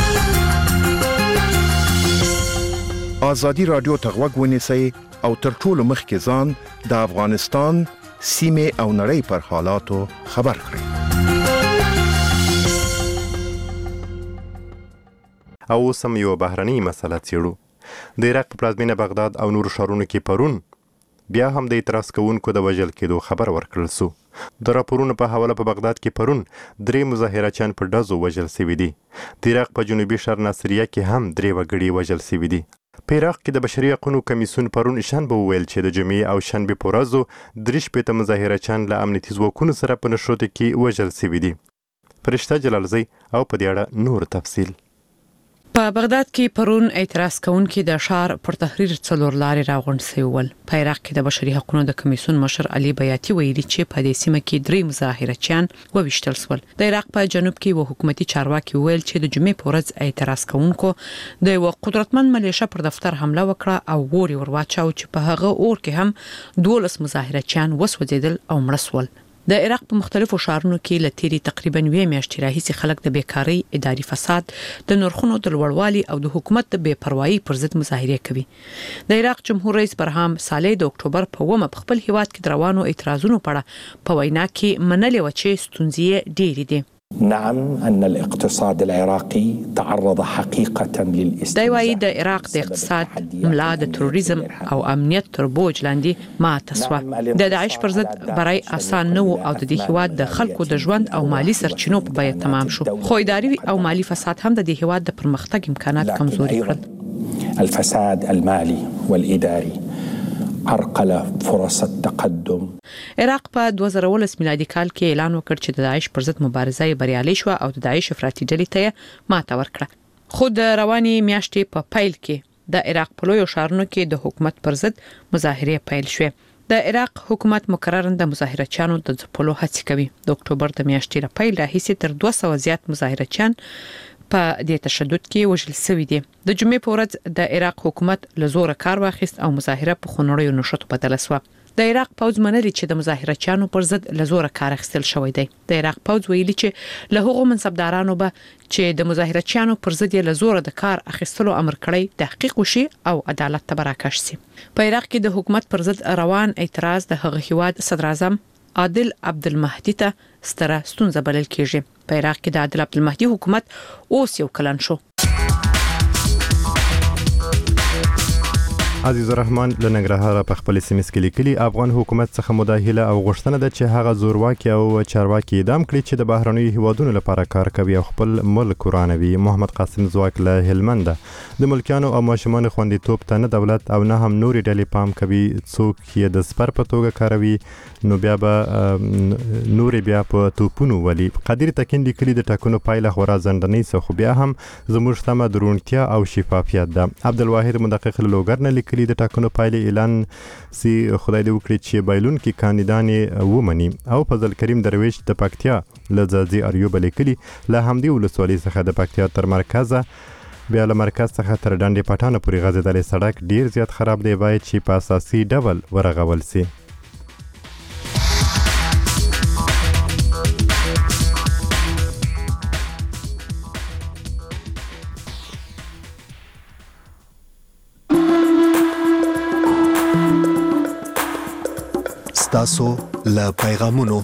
آزادي رادیو ته غوږ ونیسئ او تر ټولو مخکې ځان د افغانستان سیمې او نړۍ پر حالاتو خبر کړئ. او اوس هم یوه بهرنۍ مسله څېړو. د عراق په پلازمینه بغداد او نورو ښارونو کې پرون بیا هم د اعتراض کوونکو د وژل کېدو خبر ورکړل سو. د راپورونو په حواله په بغداد کې پرون درې مظاهرچیان په ډزو وژل شوي دي. د عراق په جنوبي ښار ناصریه کې هم درې وګړي وژل شوي دي. په عراق کې د بشري حقوقو کمیسیون پرون شنبه وویل چې د جمعې او شنبې په ورځو درې شپېته مظاهرچیان له امنیتي ځواکونو سره په نښتو کې وژل شوي دي. فرشته جلالزی او په دې اړه نور تفصیل. په بغداد کې پرون اعتراض کوونکي د ښار پر تحریر څلور لارې راغونډ شوي ول. په عراق کې د بشري حقوقو د کمیسیون مشر علي بیاتي ویلي چې په دې سیمه کې درې مظاهرچیان وویشتل شول. د عراق په جنوب کې و حکومتي چارواکي ویل چې د جمعې په ورځ اعتراض کوونکو د یو قدرتمن ملیشه پر دفتر حمله وکړه او ور ورواچاو چې په هغه اور کې هم دولس مظاهرچیان وسوځیدل او مړه شول. د عراق په مختلفو ښارونو کې لتيري تقریبا یوې میاشتې راهیسې خلک د بیکاری، اداري فساد، د نرخونو د لوړوالي او د حکومت د بې پروايي پر ضد مظاهره کوي. د عراق جمهور رئیس برهام صالح د اکتوبر په اوومه په خپل هیواد کې روانو اعتراضونو په اړه په وینا کې منلې و چې ستونزې ډېرې دي. نعم أن الاقتصاد العراقي تعرض حقيقة للاستنزاف. دا وايي د عراق د اقتصاد ملا د تروریزم او امنیت تر بوج لاندې ماته شوه. د داعش پر ضد برای آسان نه او د دې هیواد د خلکو د ژوند او مالی سرچینو په بیه تمام شو. خو اداري او مالی فساد هم د دې هیواد د پرمختګ امکانات کمزوري کړل. الفساد المالي والإداري عرقل فرص التقدم. عراق په دوه زره ولس میلادي کال کې اعلان وکړ چې د داعش پر ضد مبارزه بریالي شو او د داعش افراطي ډلې ته ماته ورکړه. خو د رواني میاشتې په پیل کې د عراق په لویو ښارونو کې د حکومت پر ضد مظاهره پیل شوه. د عراق حکومت مقررا د مظاهرچیانو د ځپلو هڅه کوي. د اکتوبر د میاشتې له پیل راهیسې تر دوه سوه زیات مظاهرچیان په دې تشدد کې وژل شوي دي. د جمعې په ورځ د عراق حکومت له زوره کار واخیست او مظاهره په خونړیو نښتو بدله شوه. د عراق پوځ منلي چې د مظاهرچیانو پر ضد له زوره کار اخیستل شوی دی. د عراق پوځ ویلي چې له هغو منصبدارانو به چې د مظاهرچیانو پر ضد له زوره د کار اخیستلو امر کړی تحقیق وشي او عدالت ته براکش شي. په عراق کې د حکومت پر ضد روان اعتراض د هغه هیواد صدر اعظم عادل عبدالمهدي ته ستره ستونزه بلل کېږي. په عراق کې د عادل عبدالمهدي حکومت اوس یو کلن شو. عزیز الرحمن له ننګرهاره په خپل سیمه کې لیکلي افغان حکومت څخه مداهله او غوښتنه ده چې هغه زورواکي او چارواکي اعدام کړي چې د بهرنیو هیوادونو لپاره کار کوي او خپل ملک ورانوي. محمد قاسم زواک له هلمند د ملکیانو او ماشومان خوندیتوب ته نه دولت او نه هم نوري ډلې پام کوي. څوک یې د سپر په توګه کاروي نو بیا به نوري بیا په توپونو ولي. قادر تکین لیکلي د ټاکنو پایله خورا ځندنۍ سه خو بیا هم زموږ تمه درونتیا او شفافیت ده. عبدالواحد مدقق لوګر نه لیکلي د ټاکنو پایله اعلان سي خدای دې وکړي چې بایلون کې کاندیدان ومني. او فضل کریم درویش د پکتیا لزازي اریوب لیکلي له همدې ولسوالۍ څخه د پکتیا تر مرکزه بیا له مرکز څخه تر ډنډې پټانه پورې غځېدلی سړک ډیر زیات خراب دی، باید چې په اساسي ډول ورغول سي. ستاسو له پیغامونو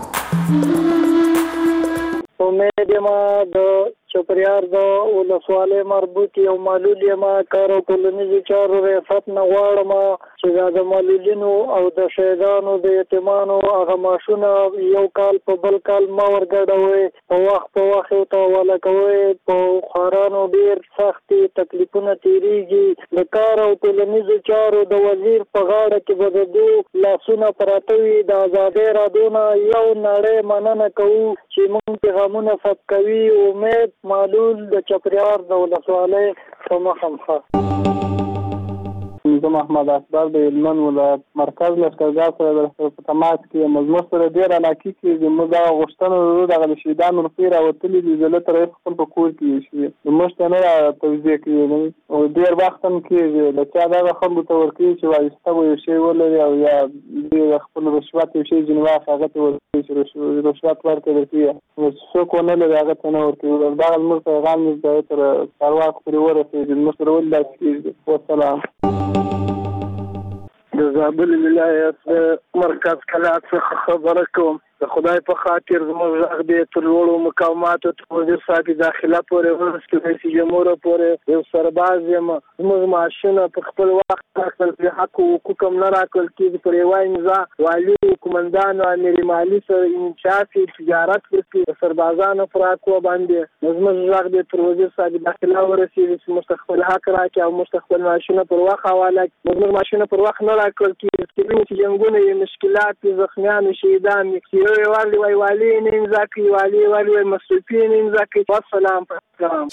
امید ما د چپریار د ولسوالۍ مربوط یو معلول یم کار او ټولنیزو چارو ریاست نه غواړم چې د معلولینو او د شهیدانو د یتیمانو هغه معاشونه یو کال په بل کال ما ورګډوي، په وخت په وخت ورته حواله کوي. په خوارانو ډېر سختې تکلیفونه تېرېږي. د کار او ټولنیزو چارو د وزیر په غاړه کې به د دوی لاسونه پراته وي. د ازادۍ راډیو نه یو نړۍ مننه کوو چې موږ پیغامونه ثبت کوي. امید معلول د چپریار د ولسوالۍ په مخه مخه. زه محمد اکبر د هلمند ولایت مرکز لښکرګاه سره په تماس کې یم. زموږ سره ډېر علاقې کې زموږ دغه غوښتنه دغه د شهیدانو روپۍ راوتلي دي. زه له رئیس خپل په کور کې یو شوي زموږ ته نه را توضیح کوي او ډېر وخت هم کېږي د چا دغه خلکو ته ورکوي چې وایسته به یو شی ولري او یا ډېر خپل رشوت یو شی ځینې وخت هغه ته ورکوي چې رشوت ورکړل کېږي. څوک ونه لري هغه ته نه ورکوي. دغه زموږ پیغام مې تر چارواکو پورې ورسېږي. زموږ سره ولې داسې کېږي. وسلام. د زابل ولایت مرکز کلات څخه خبره کوم. د خدای په خاطر زموږ غږ دې تر لوړو مقاماتو ته وزیر صاحب داخله پورې ورسېږي، رئیس جمهور پورې یو سرباز یم. زموږ معاشونه په خپل وخت راکړل، پرې حق او حقوق هم نه راکړل کېږي. پر یوه امضا والي قومندان او امیر مالي سره انشاف تجارت وکړي د سربازانو پر حقو باندې. زموږ غږ دې تر وزیر صاحب داخله ورسېږي چې موږ خپل حق راکړي او موږ خپل معاشونه پر وخت حواله کړي. زموږ معاشونه پر وخت نه راکړل کېږي چې جنګونه یې مشکلات دي، زخمیان شهیدان دي. والی وای والی نه امضا کوي، والی والی وای مصرفي نه امضا کوي. والسلام پیغام.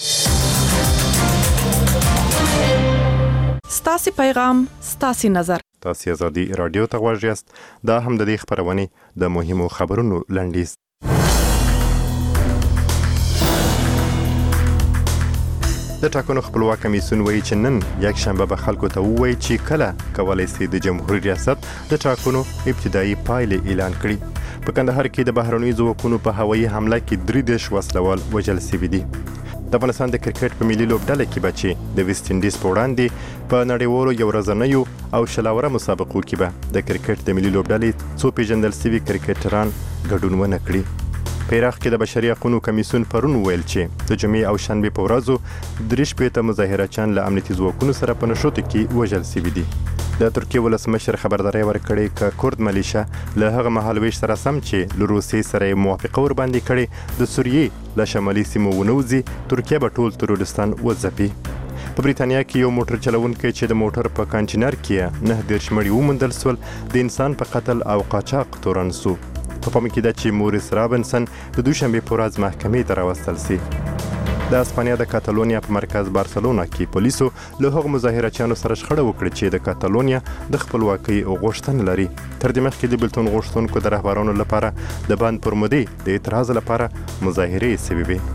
ستاسو پیغام ستاسو نظر. تاسو ازادي رادیو ته غواړئ یاست. دا هم د دې خبرونه د مهمو خبرونو لنډیز. د ټاکنو خپلواک کمیسیون وایي چې نن یک شنبه به خلکو ته ووایي چې کله کولای شي د جمهوریت ریاست د ټاکنو ابتدایي پایلې اعلان کړي. په کندهار کې د بهرنیو ځواکونو په هوایي حمله کې درې دېرش وسلوال وژل شوي دي. د افغانستان د کرکټ په ملي لوبډله کې به چې د ویسټ انډیز په وړاندې په نړیوالو یو ورځنیو او شلاوره مسابقو کې به د کرکټ د ملي لوبډلې څو پیژندل شوي کرکټران ګډون ونه کړي. په عراق کې د بشري حقوقو کمیسیون پرون ویل چې د جمعې او شنبې په ورځو درې شپېته مظاهرچیان له امنیتي ځواکونو سره په نښتو کې وژل شوي دي. د ترکیې ولسمشر خبرداری ورکړې چې کورد ملیشه له هغه مهالویش سره سم چې له روسیې سره موافقه ورباندې کړې د سوریې له شمالي سیمو ونوځي، ترکیه به ټول تروریستان وځپي. په بریتانیا کې یو موټر چلونکی چې د موټر په کانټینر کې نه دېرش مړي وموندل سول د انسان په قتل او قاچاق تورن سو. په پام کې ده چې موریس رابنسن د دوشنبې په ورځ محکمې ته راوستل شي. د اسپانیا د کاتالونیا په مرکز بارسلونا کې پولیسو له هغو مظاهرچیانو سره شخړه وکړه چې د کاتالونیا د خپلواکۍ غوښتنه لري. تر دې مخکې د بېلتون غوښتونکو د رهبرانو لپاره د بند پر مودې د اعتراض لپاره مظاهرې شوې وې.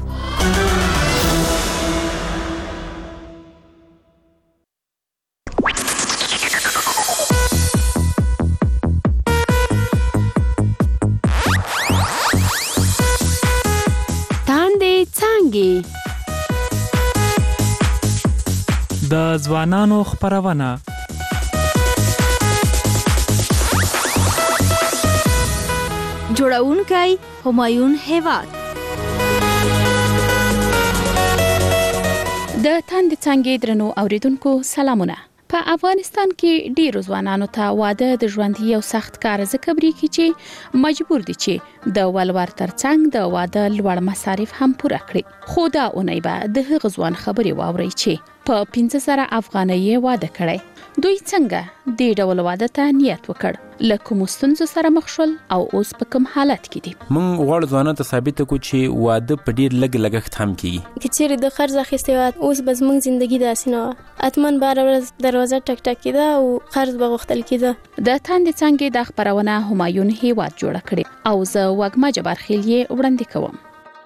د ځوانانو خبرونه جوړونکی همایون هیواد. د تاندې څنګه درنو اوریدونکو سلامونه. په افغانستان کې ډیرو ځوانانو ته واده د ژوند یو سخت کار ځکه بریږي چې مجبور دي چې د ولور ترڅنګ د واده لوړ مصارف هم پوره کړي. خو دا اونۍ به د هغه ځوان خبرې واوري چې په پنځه زره افغانۍ واده کړي. دوی څنګه د ډول واده ته نیت وکړ، له کوم ستونزو سره مخ شول او اوس په کوم حالت کې دي. مونږ غواړو ځوانانو ته ثابت کړو چې واده په ډیر لږ لګښت هم کیږي. که چیرې د قرض اخیستی وای اوس به زموږ ژوندۍ داسې نه وه. اتمن بار ورځ دروازه ټک ټک کېده او قرض به غوښتل کېده. د تاندې څنګه د خبرونه همایون هیواد جوړ کړي او زه وګما جبارخیل یې وړاندې کوم.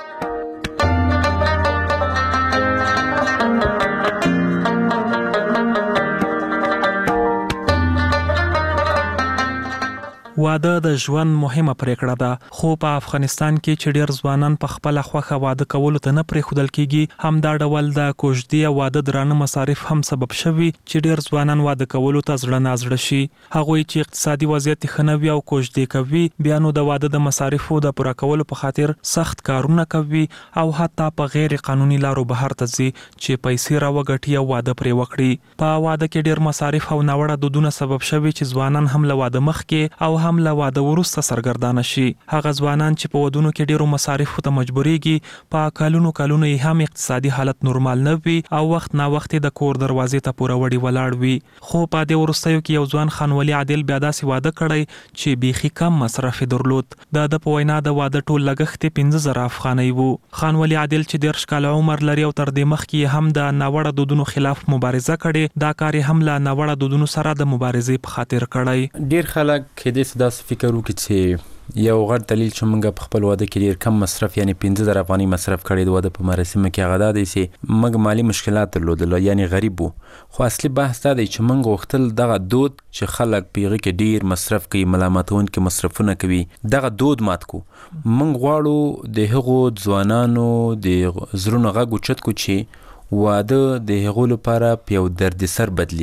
واده د ژوند مهمه پریکړه ده، خو په افغانستان کې چې ډیر ځوانان په خپل خوخه واده کولو ته نه پریښودل کیږي. هم دا ډول د کوژدې واده درانه مصارف هم سبب شوي چې ډیر ځوانان واده کولو ته زړه نازړه شي. هغوی چې اقتصادي وضعیت خنوي او کوژدې کوي بیا نو د واده د مصارفو د پوره کولو په خاطر سخت کارونه کوي او حتی په غیر قانوني لارو بهر ته ځي چې پیسې راوګټي او واده پرې وکړي. په واده کې ډیر مصارف او ناوړه دودونه سبب شوي چې ځوانان هم له واده مخکې او هم له واده وروسته سرګردانه شي. هغه ځوانان چې په ودونو کې ډیرو مصارفو ته مجبورېږي په کلونو کلونو یې هم اقتصادي حالت نورمال نه وي او وخت نا وخت د کور دروازې ته پوره وړي ولاړ وي. خو په دې وروستیو کې یو ځوان خانولي عادل بیا داسې واده کړی چې بیخي کم مصرف درلود. د د په وینا د واده ټول لګښت پنځه زره افغانۍ وو. خانولي عادل چې دېرش کاله عمر لري او تر دې مخکې هم د ناوړه دودونو خلاف مبارزه کړې، دا کار هم له ناوړه دودونو سره د مبارزې په خاطر کړی. ډیر خلک کې د داس فکر وکړي چې یو غټ دلیل چې موږ په خپل واده کې ډیر کم مصرف یعنی پنځه زره افغانۍ مصرف کړی د واده په مراسمو کې هغه دا دی چې موږ مالی مشکلات درلودل یعنی غریب وو. خو اصلي بحث دا دی چې موږ غوښتل دغه دود چې خلک په هغه کې ډیر مصرف کوي، ملامتونکي مصرفونه کوي، دغه دود مات کو. موږ غواړو د هغو ځوانانو د زړونو غږ اوچت کو چې واده د هغو لپاره په یو دردسر بدلیږي.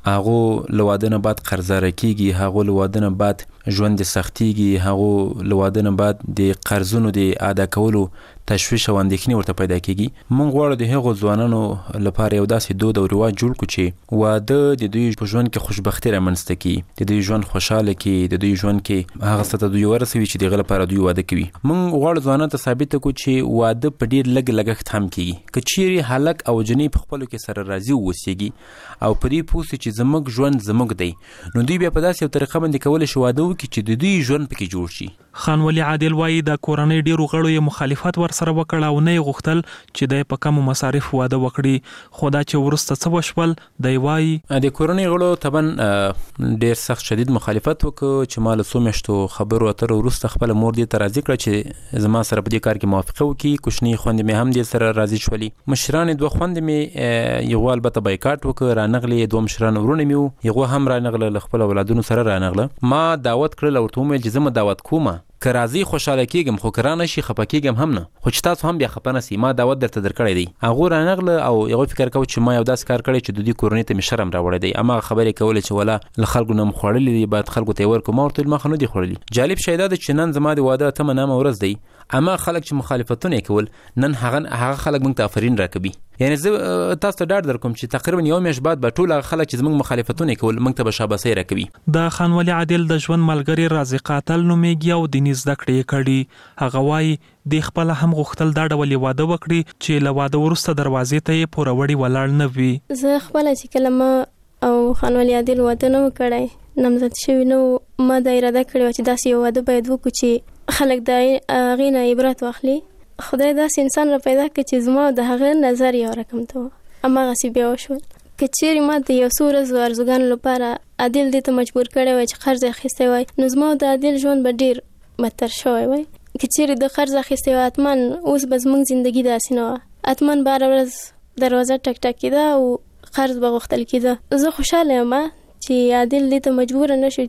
هغه لواده نه بعد قرضدار کیږي، هغه لواده نه بعد ژوند سختيږي، هغه لواده نه بعد د قرضونو د ادا کولو تشویش او اندېښنې ورته پیدا کیږي. مونږ غواړو د هغو ځوانانو لپاره یو داسې دود او رواج جوړ کړو چې واده د دوی په ژوند کې خوشبختي رامنځته کړي، د دوی ژوند خوشاله کړي، د دوی ژوند کې هغه څه ته دوی ورسوي چې دغه لپاره دوی واده کوي. مونږ غواړو ځوانانو ته ثابت کړو چې واده په ډیر لږ لګښت هم کیږي. که چیرې هلک او جنۍ په خپلو کې سره راضي اوسیږي او په دې پوه سي چې زموږ ژوند زموږ دی، نو دوی بیا په داسې یو طریقه باندې کولی شي واده وکړي چې د دوی ژوند پکې جوړ شي. خان ولی عادل وایي د کورنۍ ډیرو غړو یې مخالفت ورسره وکړ او نه یې غوښتل چې د په کمو مصارف واده وکړي، خو دا چې وروسته څه وشول دی وایي د کورنۍ غړو طبعا ډیر سخت شدید مخالفت وکړ چې ما له څو میاشتو خبرو اترو وروسته خپله مور دې ته راضي کړه چې زما سره په دې کار کې موافقه وکړي. کوچنۍ خویندې مې هم دې سره راضي شولې. مشران دوه خویندې مې یو البته بایکاټ وکړ، رانغلې دوه مشران ورونه مې وو، یغه هم رانغله له خپل اولادونو سره رانغله. ما دعوت کړل ورته ومې چې زه دعوت کوم که راضي خوشاله کېږم، خو که رانه شي خفه کېږم هم نه، خو چې تاسو هم بیا خفه نه سئ، ما دعوت درته درکړی دی. هغو رانغله او هغوی فکر کوي چې ما یو داسې کار کړی چې د دوی کورنۍ ته مې شرم راوړی دی. هماغه خبرې کولې چې ولا له خلکو نه مو خوړلي دي، باید خلکو ته یې ورکړو. ما ورته ویل ما خو نه دي خوړلي. جالب شی دا ده چې نن زما د واده اتمه نامه ورځ دی، اما خلک چې مخالفتونه یې کول نن هغه هغه خلک موږ ته آفرین راکوي. یعنی زه تاسو ته ډاډ درکوم چې تقریبا یو میاشت بعد به ټول هغه خلک چې زموږ مخالفتونه یې کول موږ ته به شاباسي راکوي. د خان ولی عادل د ژوند ملګری رازق قاتل نومیږي او دیني زده کړې یې کړي. هغه وایي د خپل هم غوښتل دا ډول واده وکړي چې له واده وروسته دروازې ته یې پوروړی ولاړ نه وي. زه خپل چې کلمه او خان ولی عادل واده نه وکړای، نامزد شوی نو ما د اراده کړې چې داسې یو واده باید وکړو چې خلک د غینه عبرت واخلي. خدای داسې انسان را پیدا کړ چې زما د هغه نظر یو رقم ته اماغه بیا وشول. که چیرې ما د یو څو ورځو ارزوګانو لپاره عادل دې ته مجبور کړی وای چې قرض اخیستی وای، نو زما د عادل ژوند به ډېر بدتر شوی وای. که چیرې د قرض اخیستی وای حتما اوس به زموږ زندګي داسې نه وه، حتما به هره ورځ دروازه ټک ټک کېده او قرض به غوښتل کېده. زه خوشحاله یم چې عادل دې ته مجبوره نه شو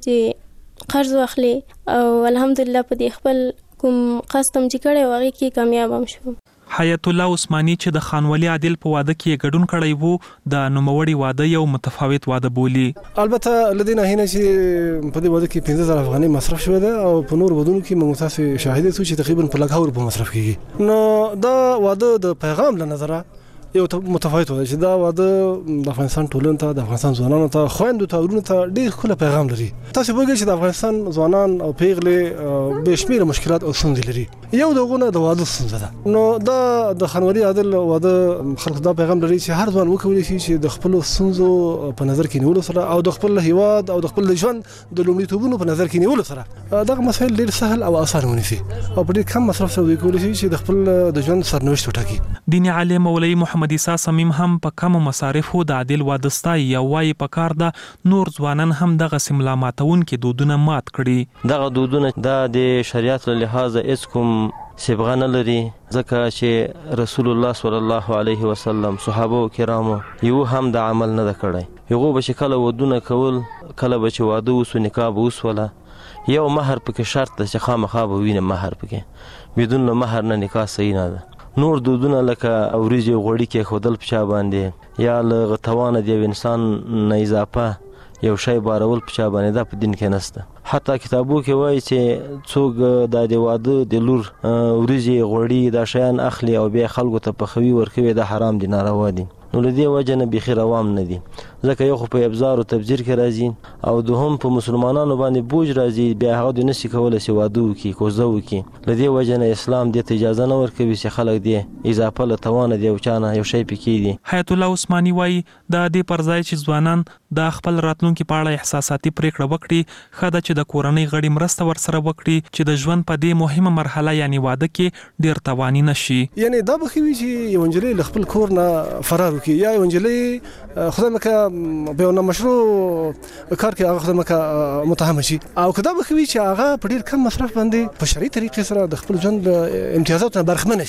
چې قرض واخلي او الحمدلله په دې خپل کوم قسم چې کړی و هغې کې کامیاب هم شو. حیات الله عثماني چې د خان ولی عادل په واده کې ګډون کړی وو د نوموړي واده یو متفاوت واده بولي. البته لدينا هنا چې په دې واده کې پنځه زره افغانۍ مصرف شوی دی او په نور ودونو کې موږ تاسو شاهد یو چې تقریبا په لږ روپو مصرف کیږي. نو دا واده د پیغام له نظره یو متفاوت وای چې دا واده د افغانستان ټولنې ته، د افغانستان ځوانانو ته، خویندو ته، ورونو ته ډېر ښکلی پیغام لري. تاسو وګورئ چې د افغانستان ځوانان او پیغلې بې شمېره مشکلات او ستونزې لري. یو د هغو نه د واده ستونزه ده. نو دا د خان ولی عادل واده خلکو دا پیغام لري چې هر ځوان وکولی شي چې د خپلو ستونزو په نظر کې نیولو سره او د خپل هیواد او د خپل ژوند د لومړیتوبونو په نظر کې نیولو سره دغه مسایل ډېر سهل او اسانه ونیسي او په ډېر کم مصرف سره دوی کولی شي چې د خپل د ژوند سرنوشت وټاکي. دیني عالم مولوي محمد عیسی صمیم هم په کمو مصارفو د عادل واده ستایي او وایي په کار ده نور ځوانان هم دغسې ملا ماتونکي دودونه مات کړي. دغه دودونه دا د شریعت له لحاظه هېڅ کوم صبغه نه لري، ځکه چې رسول الله صلی الله علیه وسلم صحابه کرامو یو هم د عمل نه ده کړی. هغو به چې کله ودونه کول، کله به چې واده وسو نکاح به وسوله، یو مهر پکې شرط ده چې خامخا به وینه مهر پکې، بدون له مهر نه نکاح صحیح نه ده. نور دودونه لکه اوریجې غوړي کې خودل په چا باندې یا له توانه د یو انسان نه اضافه یو شی بارول په چا باندې دا په دین کې نشته. حتی کتابو کې وایي چې څوک د د واده د لور اوریجې غوړي دا شیان اخلي او بیا خلکو ته پخوي ورکوي، دا حرام دي، ناروا دي. نو له دې وجه نه بیخي روام نه دي، ځکه یو خو په ابزار او تبذیر کې راځي او دوهم په مسلمانانو باندې بوج راځي، بیا هغه دوی نشي کولی چې واده وکړي، کوزه وکړي. له دې وجه نه اسلام دې ته اجازه نه ورکوي چې خلک دې اضافه له توانه د یو چا نه یو شی پکې دي. حیات الله عثماني وایي د دې پر ځای چې ځوانان د خپل راتلونکي په اړه احساساتي پریکړه وکړي، ښه ده چې د کورنۍ غړي مرسته ورسره وکړي چې د ژوند په دې مهمه مرحله یعنی واده کې ډېر تاواني نشي. یعنی دا به ښه وي چې یو نجلۍ له خپل کور نه فرار وکړي یا یو نجلۍ خدای مکه په یو نامشروع کار کې هغه خدای مکه متهم شي او که دا به ښه وي چې هغه په ډېر کم مصرف باندې په شرعي طریقې سره د خپل ژوند امتیازاتو نه برخمنه شي.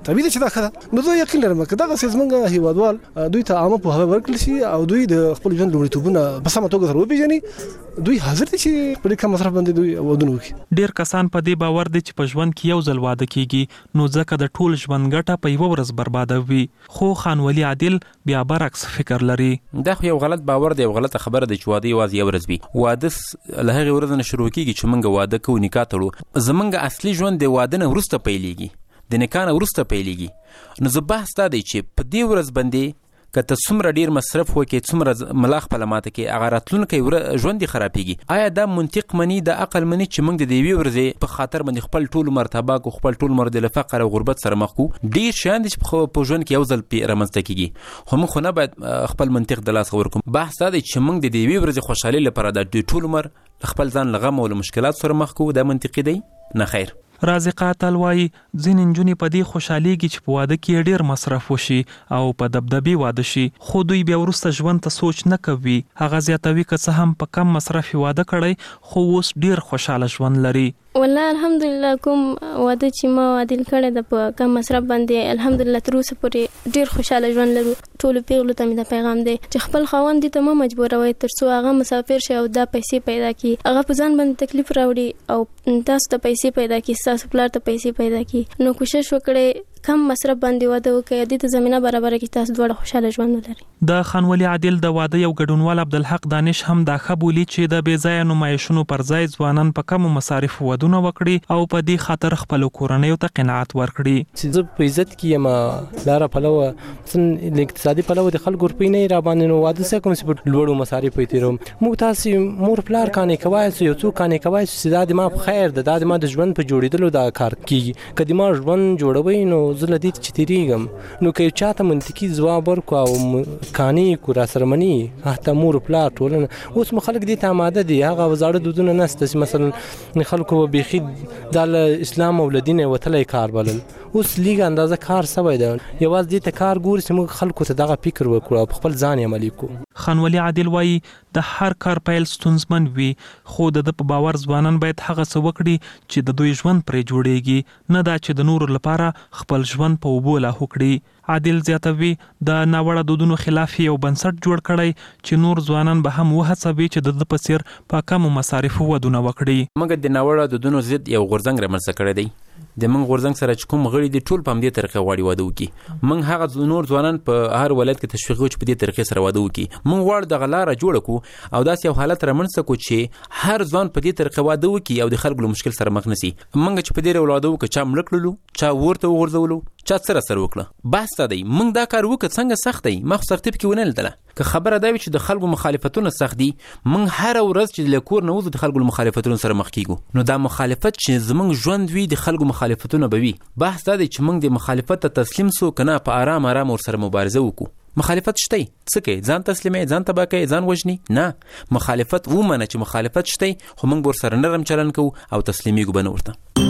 طبيعي چې دا خره نو زه یقین لرم چې دا سیسمنګ هیوادوال دوی ته عامه په هغه ورکړل شي او دوی د خپل ژوند لومړیتوبونه په سمه توګه سره وپېژني دوی حاضر دي چې په دې کم مصرف باندې دوی ودونه وکړي. ډیر کسان په دې باور دي چې په ژوند کې یو ځل واده کیږي نو ځکه د ټول ژوند ګټه په یو ورځ بربادوي خو خان ولی عادل بیا برعکس فکر لري. دا خو یو غلط باور دی او غلطه خبره ده چې واده یوازې یو ورځ وي. واده له هغې ورځې نه شروع کیږي چې موږ واده کوو نکاح تړو. زموږ اصلي ژوند د واده نه وروسته پیلېږي د نکاح نه وروسته پیلېږي. نو زه بحث دا دی چې په دې ورځ باندې که ته څومره ډیر مصرف وکړې څومره ملا خپله ماته کړې هغه راتلونکی ژوند دې خرابېږي. آیا دا منطق مني د عقل مني چې موږ د دې یوې ورځې په خاطر باندې خپل ټول عمر تباه کړو خپل ټول عمر د له فقر او غربت سره مخ کړو؟ ډېر شیان دي چې په ژوند کې یو ځل رامنځته کېږي خو موږ خو نه باید خپل منطق د لاسه ورکړو. بحث دا دی چې موږ د دې یوې ورځې خوشحالۍ لپاره د ټول عمر خپل ځان له غم او له مشکلات سره مخ کړو. دا منطقي دی؟ نه خیر. رازقه اتل وایي ځینې نجونې په دې خوشحالېږي چې په واده کې ډېر مصرف وشي او په دبدبې واده شي خو دوی بیا وروسته ژوند ته سوچ نه کوي. هغه زیاتوي که څه هم په کم مصرف واده کړی خو اوس ډېر خوشحاله ژوند لري. والله الحمدلله کوم واده چې ما عادل کړی د په کم مصرف باندې الحمدلله تر اوسه پورې ډېر خوشاله ژوند لرو. ټولو پیغلو ته مې د پیغام دی چې خپل خاوند دې ته مه مجبوروئ تر څو هغه مسافر شي او دا پیسې پیدا کړي هغه په ځان باندې تکلیف راوړي او تاسو ته پیسې پیدا کړي تاسو پلار ته پیسې پیدا کړي. نو کوشش وکړئ کم مصرف باندې واده وکړئ دې ته زمينه برابر کړي تاسو دواړه خوشاله ژوند ولرئ. د خان ولی عادل د واده یو ګډونوال عبدالحق دانش هم دا خبولي چې د بې ځایه نمایشونو پر ځای ځوانان په کم مصارف ودونه وکړي او په دې خاطر خپل کورنۍ ته قناعت ورکړي. چې زه په عزت کې یم لاره پلوه مثلا اقتصادي پلوه د خلکو روپۍ نه را باندې نو واده څه کوم چې په لوړو مصارف پې تیروم. موږ تاسې مور پلار کانې کوای سو یو څوک کانې کوای چې دا د ما په خیر ده دا د ما د ژوند په جوړېدلو دا کار کیږي. که د ما ژوند جوړوي نو زه له دې چې تیریږم نو که یو چاته منطقي ځواب ورکړو او کانې کو را سره مني حتی مور پلار ټولنه اوس مو خلک دې ته اماده دي هغه وزاړه دودونه نسته چې مثلا خلکو بیخي دا له اسلام او له دین وتلی کار بلل. اوس لیګ اندازه کار سوی ده یوازې دې ته کار ګوري چې موږ خلکو ته دغه فکر وکړو او خپل ځان یې عملي کړو. خان ولی عادل وایي د هر کار پیل ستونزمن وي خو د په باور ځوانان باید هغه څه وکړي چې د دوی ژوند پرې جوړیږي نه دا چې د نورو لپاره خپل ژوند په اوبو لاهو کړي. عادل زیاتوي د ناوړه دودونو خلاف یو بنسټ جوړ کړی چې نور ځوانان به هم وهڅوي چې د په څیر په کم مصارفو ودونه وکړي. موږ د ناوړه دودونو ضد یو غورځنګ رامنځته کړی دی. د موږ غورځنګ سره چې کوم غړي دي ټول په همدې طریقې غواړي واده وکړي. موږ هغه نور ځوانان په هر ولایت کې تشویق کوو چې په دې طریقې سره واده وکړي. موږ غواړو دغه لاره جوړه کړو او داسې یو حالت رامنځته کړو چې هر ځوان په دې طریقې واده وکړي او د خلکو له مشکل سره مخ نه شي. موږ چې په دې ډول واده وکړو چا مړه کړلو چا ورته وغورځولو چا سره سره وکړه. بحث دا دی موږ دا کار وکړو څنګه سخت دی ما خو سختي پکې ونه لیدله. که خبره دا وي چې د خلکو مخالفتونه سخت دي موږ هر ورځ چې له کور نه وځو د خلکو مخالفتونو سره مخ کیږو. نو دا مخالفت چې زموږ ژوند وي د خلکو مخالفتونه به وي. بحث دا دی چې موږ د مخالفت ته تسلیم سو کنه په آرام آرام ورسره مبارزه وکړو. مخالفت شته څه کوي ځان تسلیمي ځان تبا کوي ځان وژني نه مخالفت ومنه چې مخالفت شته خو موږ ورسره نرم چلن کوو او تسلیمي ګو بنه ورته.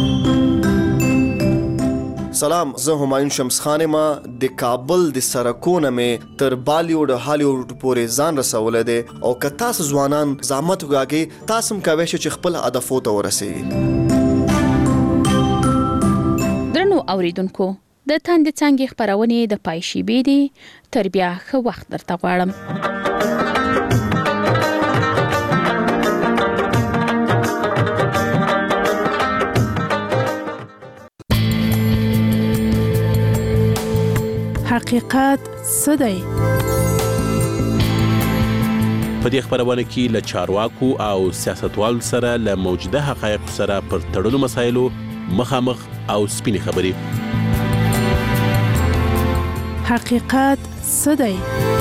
سلام زه همایون شمس خان ما د کابل د سرکونه مې تر بالیوډ هالیوډ پورې ځان رسولی دی او که تاسو ځوانان زحمت وکاږئ تاسو هم کولی شئ چې خپل هدفو ته ورسیږئ. درنو اوریدونکو د تاندې څانګې خپرونې د پای شیبې دي تر بیا ښه وخت درته غواړم. حقیقت څه دی؟ په دې خبرونه کې له چارواکو او سیاستوالو سره له موجوده حقایقو سره پر تړلو مسایلو مخامخ او سپینې خبرې. حقیقت څه دی؟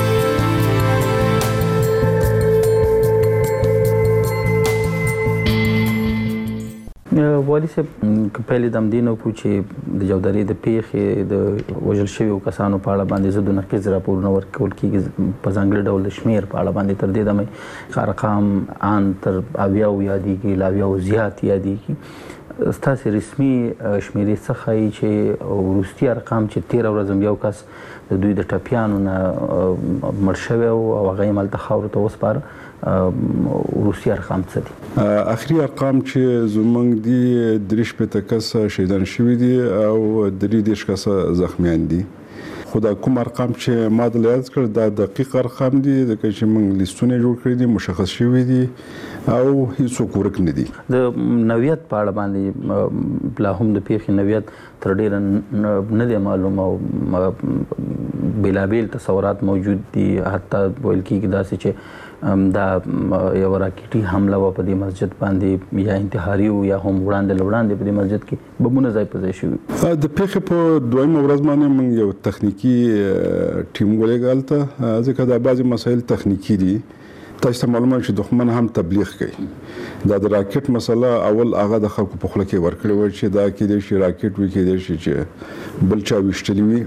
والي صاحب کپیل دم دینو کو چې د جودري د پیښې د وژل شویو کسانو په اړه باندې زه د نقیز راپورونه ورکول کیږي په ځانګړي ډول د شمیر په اړه باندې تر دې دمه ارقام ان تر اویاو یادېږي لا اویاو زیات یادېږي. ستاسو رسمي شمیرې څخه چې وروستي ارقام چې تیره ورځ یو کس د دوی د ټپیانو نه مړ شوی او هغه یې ملته خاورو ته وسپاره روسي ارقام څه دي؟ اخري ارقام چې زمونږ دي درې شپېته کسه شهیدان شوي دي او درې دېرش کسه زخمیان دي. خو دا کوم ارقام چې ما د لیاز کړ دا دقیق ارقام دي ځکه چې موږ لیستونه جوړ کړی دي مشخص شوي دي او هیڅوک ورک نه دي. د نوعیت په اړه باندې لا هم د پیښې نوعیت تر ډیره نه دی معلوم او بېلابېل تصورات موجود دي. حتی ویل کېږي داسې چې دا یو راکټي حمله وه په دې مسجد باندې یا انتحاري و یا هم وړاندې له وړاندې په دې مسجد کې بمونه ځای په ځای شوي. د پیښې په دویمه ورځ باندې موږ یو تخنیکي ټیم ولېږه هلته ځکه دا بعضې مسایل تخنیکي دي. تاسو ته معلومه چې دښمن هم تبلیغ کوي. دا د راکټ مسله اول هغه د خلکو په خوله کې ورکړې وه چې دا کېدای شي راکټ وي کېدای شي چې بل چا ویشتلي وي.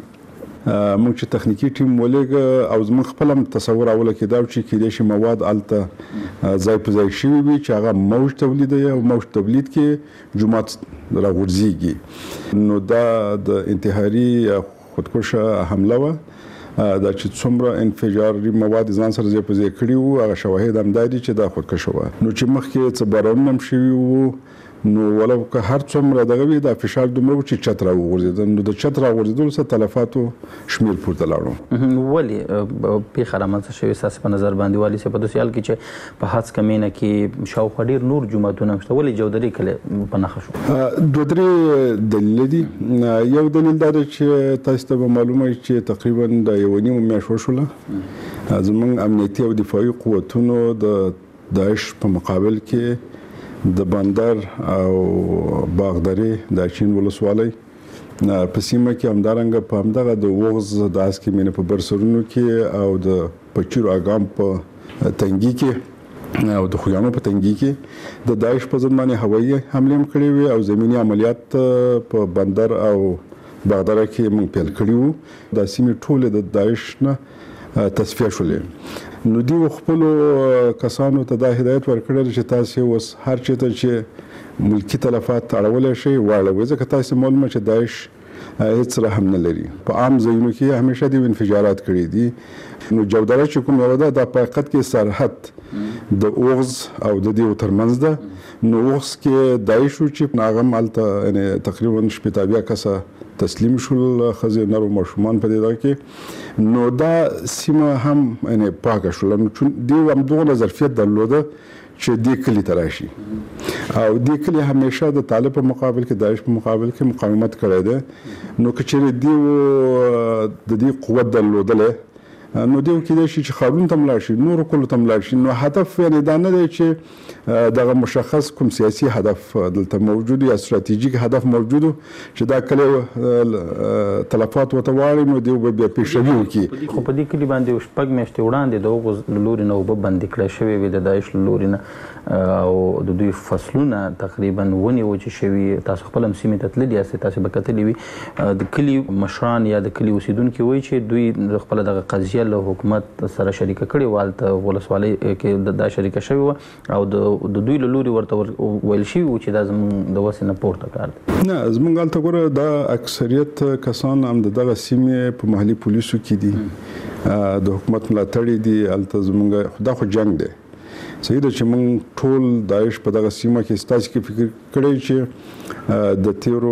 موږ چې تخنیکي ټیم ولېږه او زموږ خپل هم تصور اوله کې دا چې کېدای شي مواد هلته ځای په ځای شوي وي چې هغه موج تولیدوي او موج تولید کې جومات راغورځېږي. نو دا د انتحاري خودکشه حمله وه. دا چې څومره انفجاري مواد ځان سره ځای په ځای کړي وو هغه شواهد همدا دي چې دا خودکشه وه. نو چې مخکې څه بارانونه هم شوي وو نو ولو که هر څومره دغه وي دا فشار دومره و چې چت راوغورځېده. نو د چت راغورځېدلو سره تلفاتو شمېر پورته لاړو. ولې پیښه رامنځته شوې ستاسې په نظر باندې والي صاحب په داسې حال کې چې په هڅ کمینه کې شاوخوا ډېر نور جوماتونه هم شته ولې جودري کلی په نښه شو؟ دوه درې دلیل دي. یو دلیل دا دی چې تاسو ته به معلومه وي چې تقریبا د یوه نیمه میاشت وشوله زموږ امنیتي او دفاعي قوتونو د داعش په مقابل کې د بندر او باغداري د چین ولسوالۍ په سیمه کې همدارنګه په همدغه د وغز د اسکې مینه په برسرونو کې او د پچیرو اګام په تنګي کې او د خویانو په تنګي کې د داعش په ضد باندې هوایي حملې هم کړې وې او زمینی عملیات په بندر او باغداره کې موږ پیل کړي وو. دا سیمې ټولې د داعش نه تصفیه شولې. نو دی خپل کسانو ته دا هدایت ورکړل چې تاسو اوس هر چېرته چې ملکی تلفات اړولای شي واړوي ځکه تاسو معلومه چې داعش هیڅ رحم نه لري. په عام ځایونو کې همیشه د انفجارات کړي دي. نو جودره چې کوم یو ده د حقیقت کې سرحد د اوغز او د دې ترمنځ ده. نو اوغز کې داعش چې ناغم الته یعنی تقریبا شپږ بیا کسه تسلیم شول خزې نر او ماشومان په دې ځای کې. نو دا سیمه هم یعنی پاکه شول. نو دی هم دوه ظرفیت درلوده چې دې کلی ته راشي او دې کلی همیشه د طالب په مقابل کې داعش په مقابل کې مقاومت کړی دی. نو که چېرې دی د دې قوت درلودلی نو دیو کېدای شي چې ښارونو ته هم لاړ شي نورو کلو ته هم لاړ شي. نو هدف یعنې دا نه دی چې دغه مشخص کوم سیاسي هدف دلته موجود یا ستراتیژیک هدف موجود چې دا کلی تلفات ورته واړي نو دیو به بیا پیشروي وکړي. خو په دې کلي باندې شپږ میاشتې وړاندې د هغو له لورې نه اوبه بندې کړی شوې وې د داعش له لورې نه او د دوی فصلونه تقریبا ونې وچې شوي. تاسو خپل هم سیمې ته تللي یاستئ تاسې به کتلي وي. د کلي مشران یا د کلي اوسېدونکي وایي چې دوی خپله دغه قضیه له حکومت سره شریکه کړې وه. هلته ولسوالۍ کې دا شریکه شوې وه او د دوی له لورې ورته ویل شوي وو چې دا زموږ د وسې نه پورته کار دی. نه زموږ هلته ګوره دا اکثریت کسان هم د دغه سیمې په محلي پولیسو کې دي د حکومت ملاتړي دي. هلته زموږ دا خو جنګ دی صحیح ده چې موږ ټول داعش په دغه سیمه کې ستاسو کې فکر کړی چې د تیرو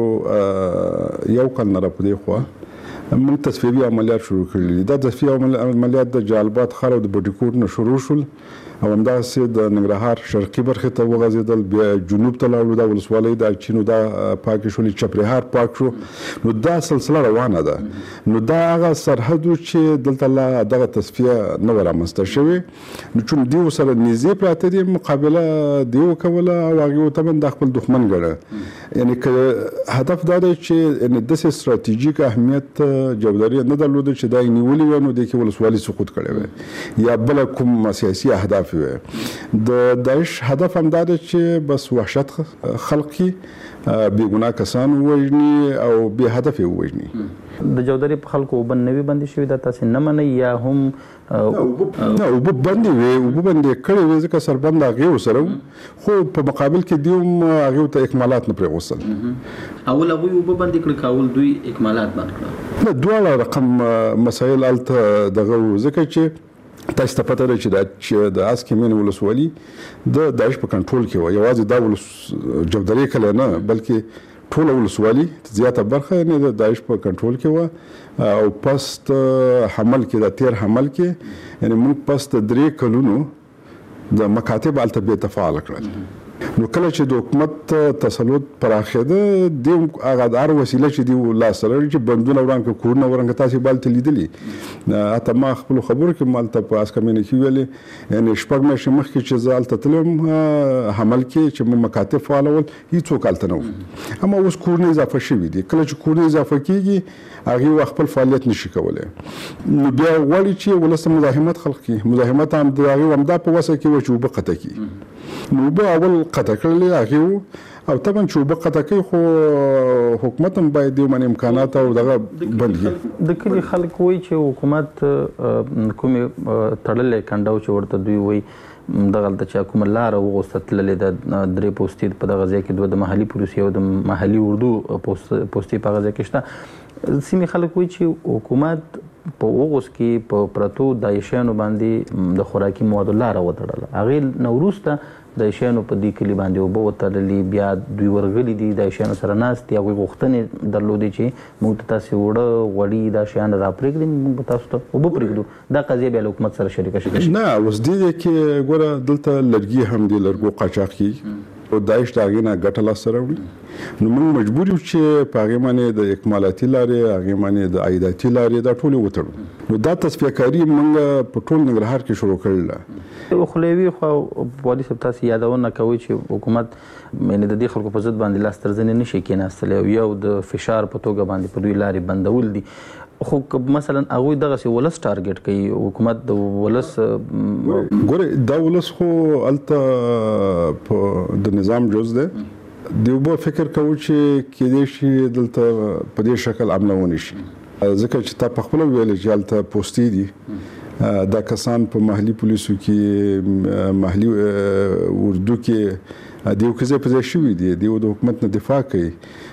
یو کال نه را په دې خوا موږ تصفیوي عملیات شروع کړي دي. دا تصفیوي عملیات د جالبات ښار او د بټي کوټ نه شروع شول او همداسې د ننګرهار شرقي برخې ته وغځېدل بیا جنوب ته لاړو دا ولسوالۍ د چینو دا پاکې شولې چپرهار پاک شو. نو دا سلسله روانه ده. نو دا هغه سرحد چې دلته لا دغه تصفیه نه وه رامنځته شوې. نو چون دیو سره نږدې پراته دي مقابله دیو کوله او هغې ورته هم دا خپل دښمن ګڼه. یعنې که هدف دا دی چې یعنې داسې ستراتیژیک اهمیت جودري نه درلوده چې دا یې نیولي وی نو دې کې ولسوالي سقوط کړی وی یا بله کوم سیاسي اهداف وی. د داعش هدف هم دا دی چې بس وحشت خلق کړي بې ګناه کسان ووژني او بې هدف یې ووژني. د جودري په خلکو اوبه نوې بندې شوي دا تاسې نه منئ یا هم نه اوبه بندې وې اوبه بندې کړې وې ځکه سربند هغې ورسره وو خو په مقابل کې دوی هم هغې ته اکمالات نه پرې غوښتل. اول هغوی اوبه بندې کړې که اول دوی اکمالات بند کړل؟ نه دواړه رقم مسایل هلته دغه وو ځکه چې تاسو ته پته ده چې د اسکیمین ولسوالي د داعش په کنټرول کې و. یوازې دا ولس جودري کله نه بلکې ټول ولسوالي زیاته برخه نه د داعش په کنټرول کې و او پست حمل کې د تیر حمل کې یعنی موږ پست درې کلونو د مکاتب التبه تفاعل کړل. نو کله چې د حکومت تسلط پراخېده د هغه د هر وسیله چې دی لاس سره چې بندونه ورانکه کورونه ورانکه تاسو بالته لیدلی اته ما خپل خبرو کې مالته په اسکمینه کې ویلې یعنی شپږ مېشې مخکې چې زالته تلم حمل کې چې مکاتب فعالول هیڅوک الته نه و اما اوس کورونه اضافه شوي دي. کله چې کورونه اضافه کیږي هغه خپل فعالیت نشي کولای نو بیا وړي چې ولسته مزاحمت خلق کی مزاحمت هم د هغه هم د په وسه کې و چې وبقته کی نو به اول قطع کړل هغه او طبعا چې وبقته کوي خو حکومت هم باید د من امکانات او دغه بندي د کلی خلک وایي چې حکومت کومه تړلې کنډاو چې ورته دوی وایي دغه د چا کوم لار وغوستلې د درې پوسټي په دغه ځای کې دوه د محلي پولیس او د محلي اردو پوسټي په غځه کې شته. سیمې خلک وایي چې حکومت په اوغوس کې په پرتو دایشانو باندې د خوراکي موادو لار وتړله. هغه نوروسته د شانو په دې کلی باندې او بو ترلې بیا دوی ورغلي دي د شانو سره ناست یا غوښتنې درلودي چې موږ تاسو وړه وړي دا شان را پرېږدي موږ تاسو ته او به پرېږدو دا قضیه بیا حکومت سره شریک شي. نه اوس دې کې ګوره دلته لرګي هم دي لرګو قاچاق کی او داعش دا غینه ګټه لاس سره وړي نو موږ مجبور یو چې په هغه باندې د اکمالاتي لارې هغه باندې د عایداتي لارې دا ټول وتړو. نو دا تصفیه کاری موږ په ټول ننګرهار کې شروع کړل. خلیوی خو والي صاحب تاسو یادونه کوي چې حکومت مینه د دې خلکو په ضد باندې لاس ترځنې نشي کېناستلی او یو د فشار په توګه باندې په دوی لارې بندول دي خو مثلا هغه دغه سی ولس ټارګټ کوي حکومت د ولس ګوره دا ولس خو الته په د نظام جز ده دی وبو فکر کوي چې کې دې شي دلته په دې شکل عملونه شي ځکه چې تا په خپل ویل چې الته پوسټي دي دا کسان په محلي پولیسو کې محلي اردو کې دیو کې په ځای شوی دي دیو د حکومت نه دفاع کوي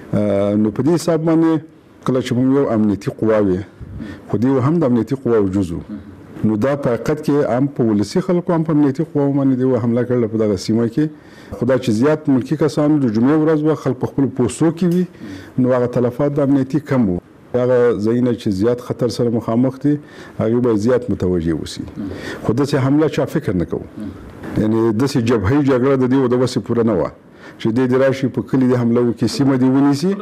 نو په دې حساب باندې کله چې موږ یو امنیتي قواوي خو دی هم د امنیتي قواو جزو نو دا په حقیقت کې عام په ولسی خلکو هم په امنیتي قواو باندې دی حمله کړل په دغه سیمه کې خدا چې زیات ملکی کسانو د جمعې ورځ به خلک خپل پوسټو کې وي نو هغه تلفات د امنیتي کم وو هغه زینه چې زیات خطر سره مخامخ دي هغه به زیات متوجه وسی خو د څه حمله چا فکر نه کوو یعنی د څه جبهي جګړه د دې د وسې پوره نه و چې د دې راشي په کلی د حمله وکي سیمه دی ونیسي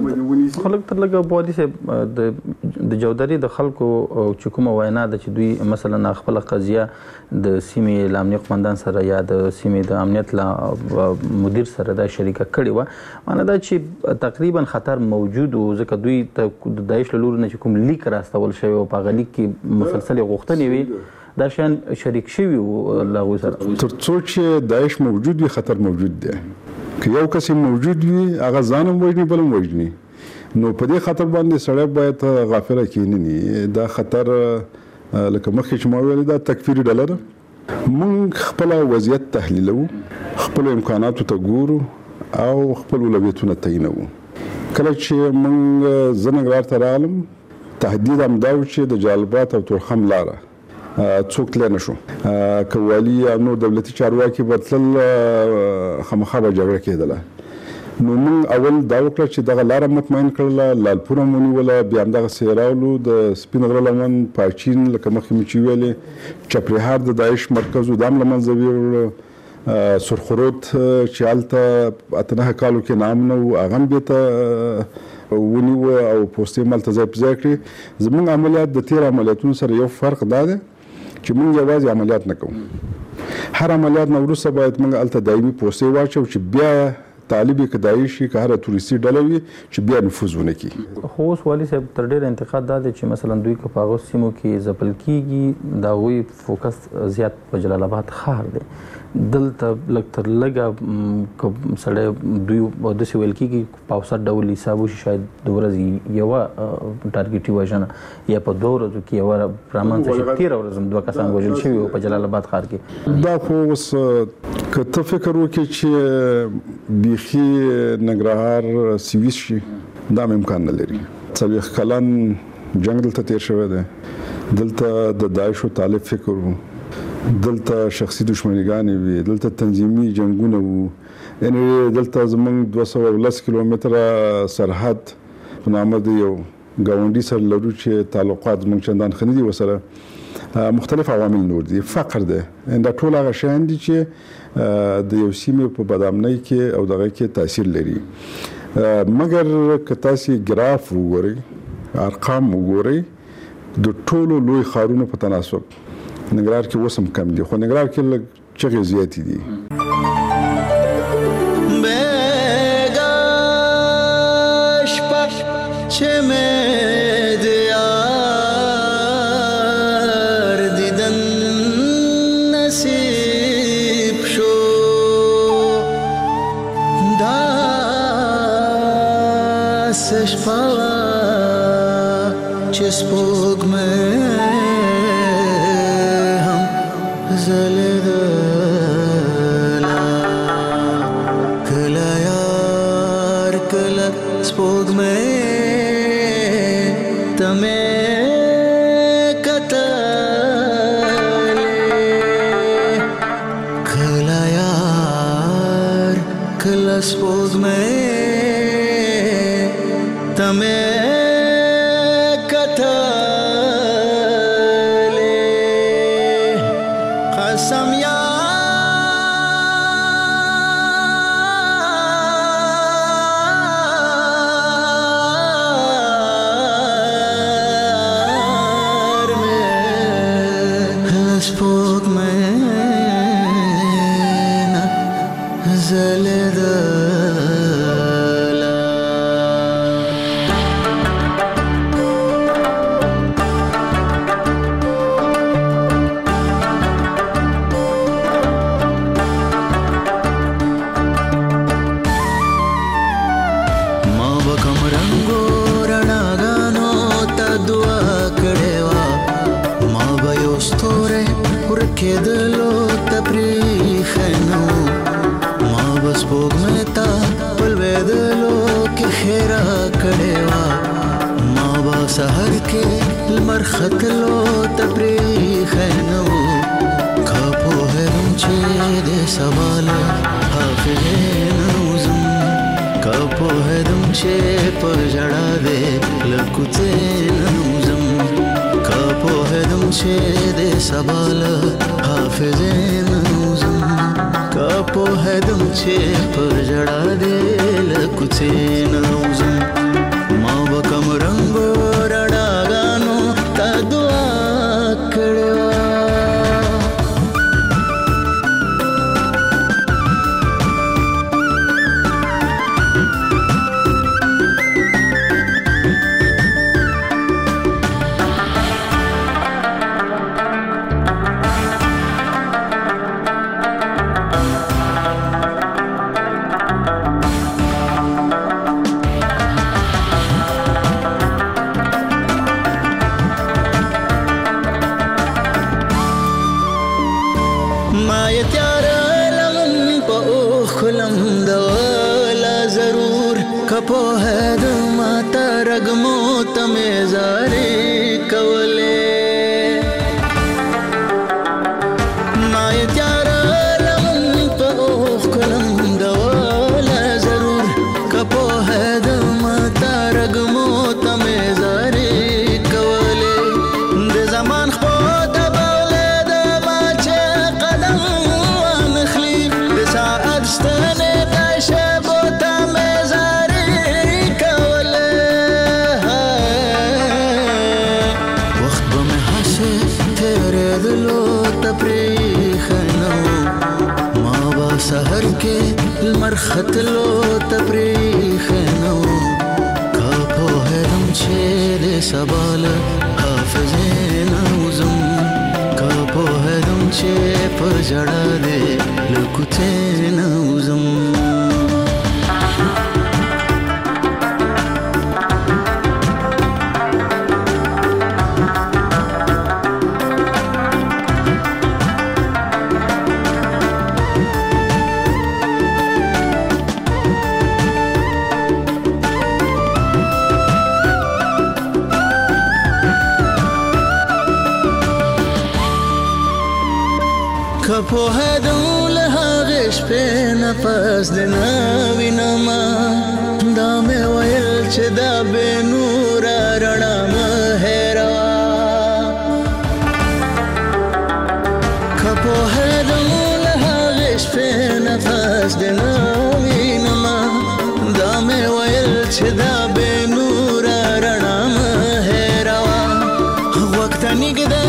خلک تر لګه بودي سه د جودري د خلکو چې کومه وینا د چې دوی مثلا خپل قضیه د سیمې لامنی قومندان سره یا د سیمې د امنیت لا مدیر سره د شریکه کړي و معنی دا چې تقریبا خطر موجود او ځکه دوی د داعش له لوري نه کوم لیک راستول شوی او په غلیک کې مسلسل غوښتنې وي دا شان شریک شوی او لاغو سره تر څو چې داعش موجود وي خطر موجود دی که یو کس موجود وي هغه ځانم وژني بلم وژني نو په دې خطر باندې سړی باید غافل کینی دا خطر لکه مخکې چې ما ویل دا تکفیری ډله ده موږ خپل وضعیت تحلیلو خپل امکاناتو ته ګورو او خپل اولویتونه تعینو کله چې موږ زنګرار ته راغلم تهدید هم دا و چې د جالبات او تورخم لاره څوک تل نه شو کوالي نو دولتي چارواکي بدل خامخا به جګړه کېدله نو موږ اول دا وکړه چې دغه لاره مطمئن کړله لالپوره مونږ ولا بیا دغه سیراولو د سپین غره لمن پاچین لکه مخکې مې چې ویلې چپریهار د داعش مرکز دام لمنځه ویل سرخروت چې هلته اته کالو کې نام نه و هغه هم بیرته ونیو او پوسټې مالته ځای په ځای کړي زموږ عملیات د تیر عملیاتونو سره یو فرق دا دی چې موږ یوازې عملیات نه کوو هر عملیات نه وروسته باید موږ هلته دایمي پوسټې واچو چې بیا طالب کدای شي که هر تورستی ډله وي چې بیا نفوذ ونه کړي خو اوس والي صاحب تر ډېر انتقاد دا دی چې مثلا دوی که په هغو سیمو کې ځپل کېږي د هغوی فوکس زیات په جلال آباد ښار دی دلته لږ تر لږه که سړی دوی داسې ویل کېږي په اوسط ډول حساب وشي شاید د ورځې یوه ټارګېټي وژنه یا په دوه ورځو کې یوه رامنځته شي تېره ورځ هم دوه کسان وژل شوي وو په جلال آباد ښار کې دا خو اوس که ته فکر وکړې چې بیخي ننګرهار سویس شي دا هم امکان نه لري څلوېښت کلن جنګ دلته تېر شوی دی دلته د داعش او طالب فکر وو، دلته شخصي دښمنیګانې وي، دلته تنظیمي جنگونه وو. یعنی دلته زمونږ دوه سوه ولس کیلومتره سرحد په نامه د یو ګاونډي سره لرو چې تعلقات زمونږ چندان ښه نه دي ورسره. مختلف عوامل نور دي، فقر دی، دا ټول هغه شیان دي چې د یو سیمې په بدامنۍ کې او دغه کې تاثیر لري. مګر که تاسو ګراف وګورئ، ارقام وګورئ، د ټولو لوی ښارونو په تناسب ننګرهار کې اوس هم کم دي، خو ننګرهار کې لږ چغې زیاتې دي. کپو هدول هاغش په نفس د نوینما دا مې ویل چې دا به نور رڼا مهرا کپو هدول هاغش په نفس د نوینما دا مې ویل چې دا به نور رڼا مهرا وخت نګده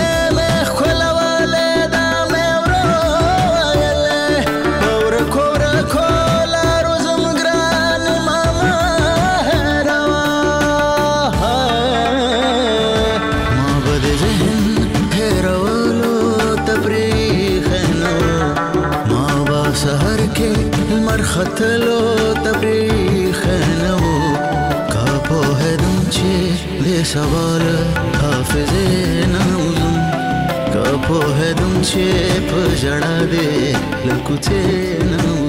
خطلو تبریخ نو کا په هدم چې د سوال حافظ نوزم کا په هدم چې په جړا دې لکوته نو